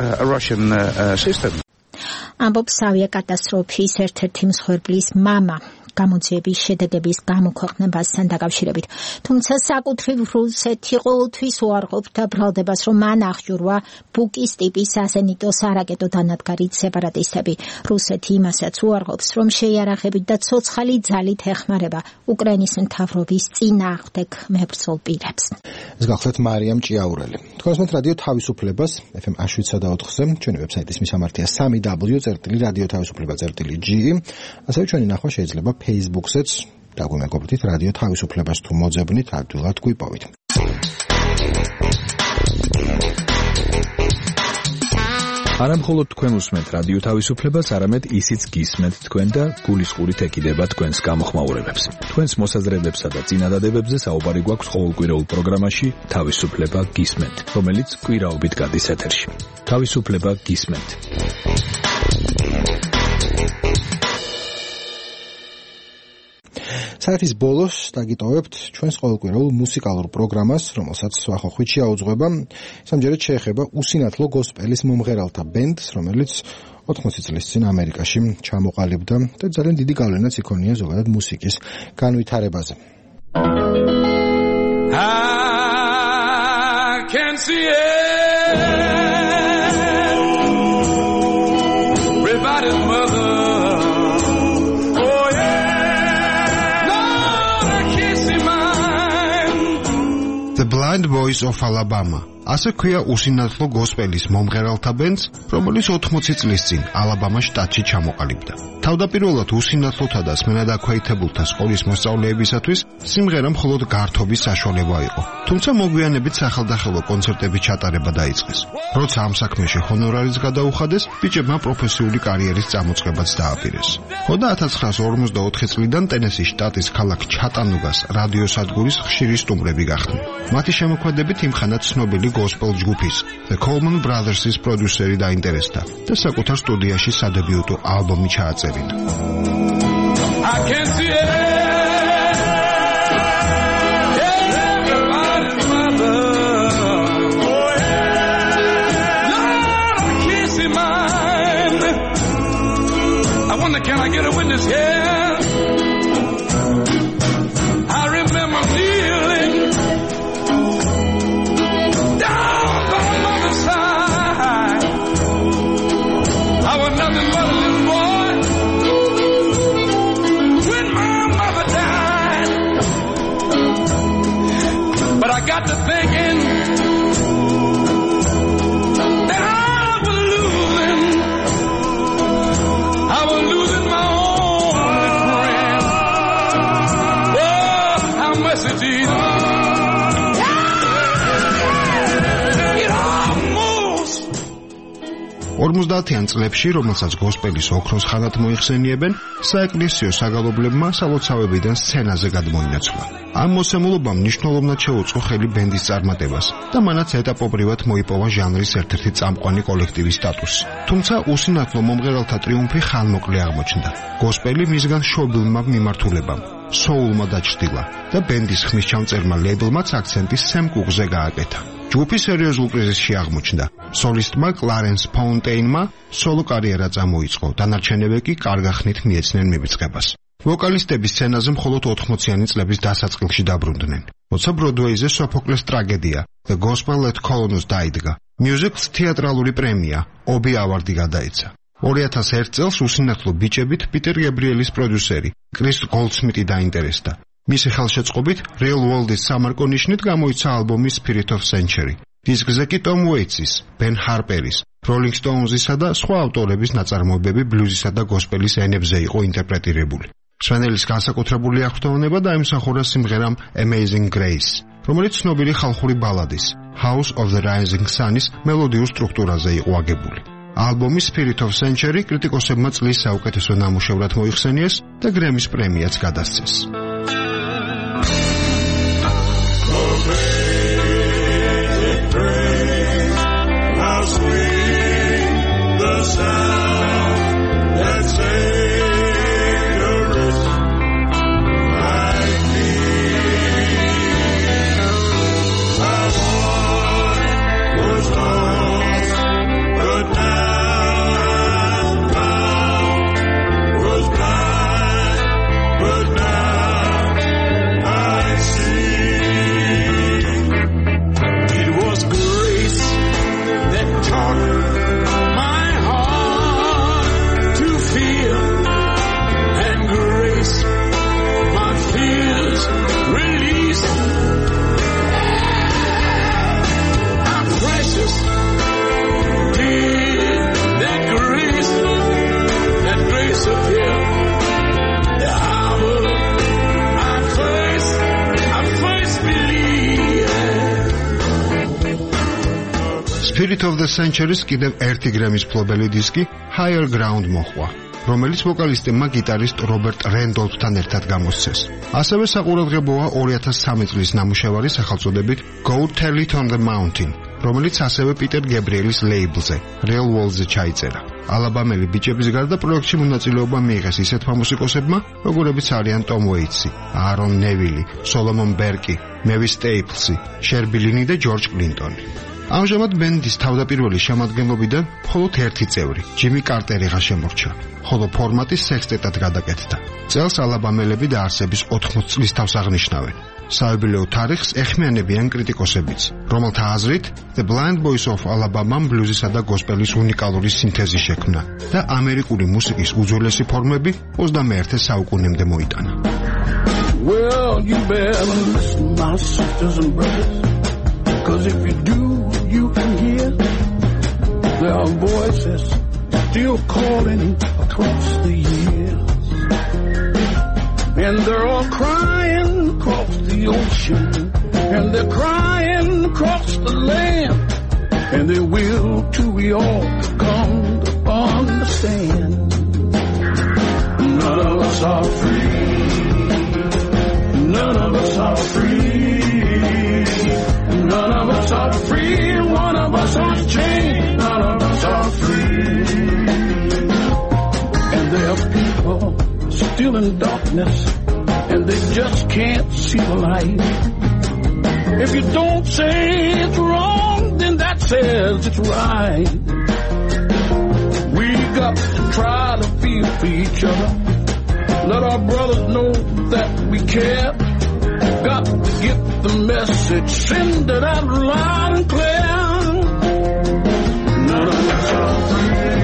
ამბობს ავიაკატასტროფის ერთ-ერთი მსხვერპლის მამა. გამოძიების შედეგების გამოქვეყნებასთან დაკავშირებით. თუმცა საკუთრივ რუსეთი ყოველთვის უარყოფდა ბრალდებას, რომ მან აღჭურვა ბუკის ტიპის საზენიტო სარაკეტო დანადგარით სეპარატისტები. რუსეთი იმასაც უარყოფს, რომ შეიარაღებით და ცოცხალი ძალით ეხმარება უკრაინის მთავრობის წინააღმდეგ მებრძოლ პირებს. ეს გახლავთ მარიამ ჭიაურელი. თქვენ სმენთ რადიო თავისუფლებას FM 7/4-ზე, ჩვენი ვებსაიტის მისამართია www.radiotavisufleba.ge. ასევე ჩვენი ნახვა შეიძლება Facebook-ზეც, დაგვიმეგობრდით რადიო თავისუფლებას თუ მოძებნით, ადვილად გვიპოვით. არა მხოლოდ თქვენ უსმენთ რადიო თავისუფლებას, არამედ ისიც გისმენთ თქვენ და გულისყურით ეკიდება თქვენს გამოხმაურებებს. თქვენს მოსაზრებებსა და წინადადებებზე საუბარი გვაქვს ყოველკვირეულ პროგრამაში თავისუფლება გისმენთ, რომელიც კვირაობით გადის ეთერში. თავისუფლება გისმენთ. საათის ბოლოს დაგიტოვებთ ჩვენს ყოველკვირეულ მუსიკალურ პროგრამას, რომელსაც ვახოხვით შეაუძღვება. სამჯერად შეეხება უსინათლო გოსპელის მომღერალთა ბენდს, რომელიც 80 წლის წინ ამერიკაში ჩამოყალიბდა და ძალიან დიდი გავლენაც იქონია ზოგადად მუსიკის განვითარებაზე. I can see everybody's mother. Oh yeah, Lord, I can't see mine. The Blind Boys of Alabama. ასე ქვია უსინათლო გოსპელის მომღერალთა ბენდს, რომელიც 80 წლის წინ ალაბამას შტატში ჩამოყალიბდა. თავდაპირველად უსინათლოთა და სმენადაქვეითებულთა სკოლის მოსწავლეებისათვის სიმღერა მხოლოდ გართობის საშუალება იყო. თუმცა მოგვიანებით სახელდახელო კონცერტების ჩატარება დაიწყეს. როცა ამ საქმეში ჰონორარიც გადაუხადეს, ბიჭებმა პროფესიული კარიერის წამოწყებაც დააპირეს. ხოდა 1954 წლიდან ტენესის შტატის ქალაქ ჩატანუგას რადიოსადგურის ხშირი სტუმრები გახდნენ. მათი შემოქმედებით იმხანად ცნობილი gospel ჯგუფის The Coleman Brothers-ის პროდიუსერი დაინტერესდა და საკუთარ სტუდიაში სადებიუტო ალბომი ჩააწერინა. I can see everybody's mother. Oh yeah, Lord, I can't see mine. I wonder, can I get a witness here? I remember kneeling down by my mother's side. I was nothing but a little boy when my mother died. But I got to thinking that I was losing my only friend. Oh, how much it is. ორმოცდაათიან წლებში, რომელსაც გოსპელის ოქროს ხანად მოიხსენიებენ, საეკლესიო საგალობლებმა სალოცავებიდან სცენაზე გადმოინაცვლა. ამ მოსემულობამ მნიშვნელოვნად შეუწყო ხელი ბენდის წარმატებას და მანაც ეტაპობრივად მოიპოვა ჟანრის ერთ-ერთი წამყვანი კოლექტივის სტატუსი. თუმცა უსინათლო მომღერალთა ტრიუმფი ხანმოკლე აღმოჩნდა. გოსპელი მისგან შობილმა მიმართულებამ, soul-მა დაჩრდილა და ბენდის ხმისჩამწერმა ლეიბლმაც აქცენტი სემ კუკზე გააკეთა. ჯგუფი სერიოზულ კრიზისში აღმოჩნდა. სოლისტმა კლარენს ფაუნტეინმა სოლო კარიერა წამოიწყო, დანარჩენები კი კარგახნით მიეცნენ მივიწყებას. ვოკალისტები სცენაზე მხოლოდ 80-იანი წლების დასაწყილში დაბრუნდნენ. როცა ბროდვეიზე სოფოკლეს ტრაგედია The Gospel Let Colonus დაიდგა, მიუზიკლს თეატრალური პრემია ობი ავარდი გადაეცა. 2001 წელს უსინათლო ბიჭებით პიტერ გებრიელის პროდიუსერი კრის გოლდსმიტი დაინტერესდა. მისი ხელშეწყობით Real World-ის სამარკო ნიშნით გამოიცა ალბომი Spirit of Century. დისკზე კი Tom Waits-ის, Ben Harper-ის, Rolling Stones-ისა და სხვა ავტორების ნაწარმოებები ბლუზისა და გოსპელის ენებზე იყო ინტერპრეტირებული. მსმენელის განსაკუთრებული აღფრთოვნება დაიმსახურა სიმღერამ Amazing Grace, რომელიც ცნობილი ხალხური ბალადის House of the Rising Sun-ის მელოდიურ სტრუქტურაზე იყო აგებული. ალბომი Spirit of Century კრიტიკოსებმა წლის საუკეთესო ნამუშევრად მოიხსენიეს და გრემის პრემიაც გადასცეს. How sweet the sound that saved a wretch like me. I was lost, but now found. Was blind, but now I see. It was grace that taught my heart to feel, and grace my fears released. How precious did that grace appear the hour I first believed. Spirit of the Century-ს კიდევ ერთი გრემის მფლობელი დისკი Higher Ground მოჰყვა, რომელიც ვოკალისტებმა გიტარისტ რობერტ რენდოლფთან ერთად გამოსცეს. ასევე საყურადღებოა 2003 წლის ნამუშევარი სახელწოდებით Go Tell It on the Mountain, რომელიც ასევე პიტერ გებრიელის ლეიბლზე, Real World-ზე ჩაიწერა. ალაბამელი ბიჭების გარდა პროექტში მონაწილეობა მიიღეს ისეთმა მუსიკოსებმა, როგორებიც არიან Tom Waits, Aaron Neville, Solomon Burke, Mavis Staples, Sherby Lynn და George Clinton. ამჟამად ბენდის თავდაპირველი შემადგენლობიდან მხოლოდ ერთი წევრი, ჯიმი კარტერი შემორჩა, ხოლო ფორმატი სექსტეტად გადაკეთდა. წელს ალაბამელები დაარსების 80 წლის თავს აღნიშნავენ. საიუბილეო თარიღს ეხმიანებიან კრიტიკოსებიც, რომელთა აზრით The Blind Boys of Alabama ბლუზისა და გოსპელის უნიკალური სინთეზი შექმნა და ამერიკული მუსიკის უძველესი ფორმები 21 საუკუნემდე მოიტანა. Well, you better listen, my sisters and brothers, because if you do, you can hear there are voices still calling across the years. And they're all crying across the ocean, and they're crying across the land, and they will till we all come to understand. None of us are free. None of us are free. None of us are free. One of us on chain. None of us are free. And there are people still in darkness, and they just can't see the light. If you don't say it's wrong, then that says it's right. We got to try to feel for each other. Let our brothers know that we care. Got to get the message, send it out loud and clear. None of us are free.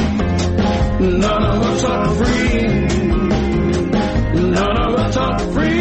None of us are free. None of us are free.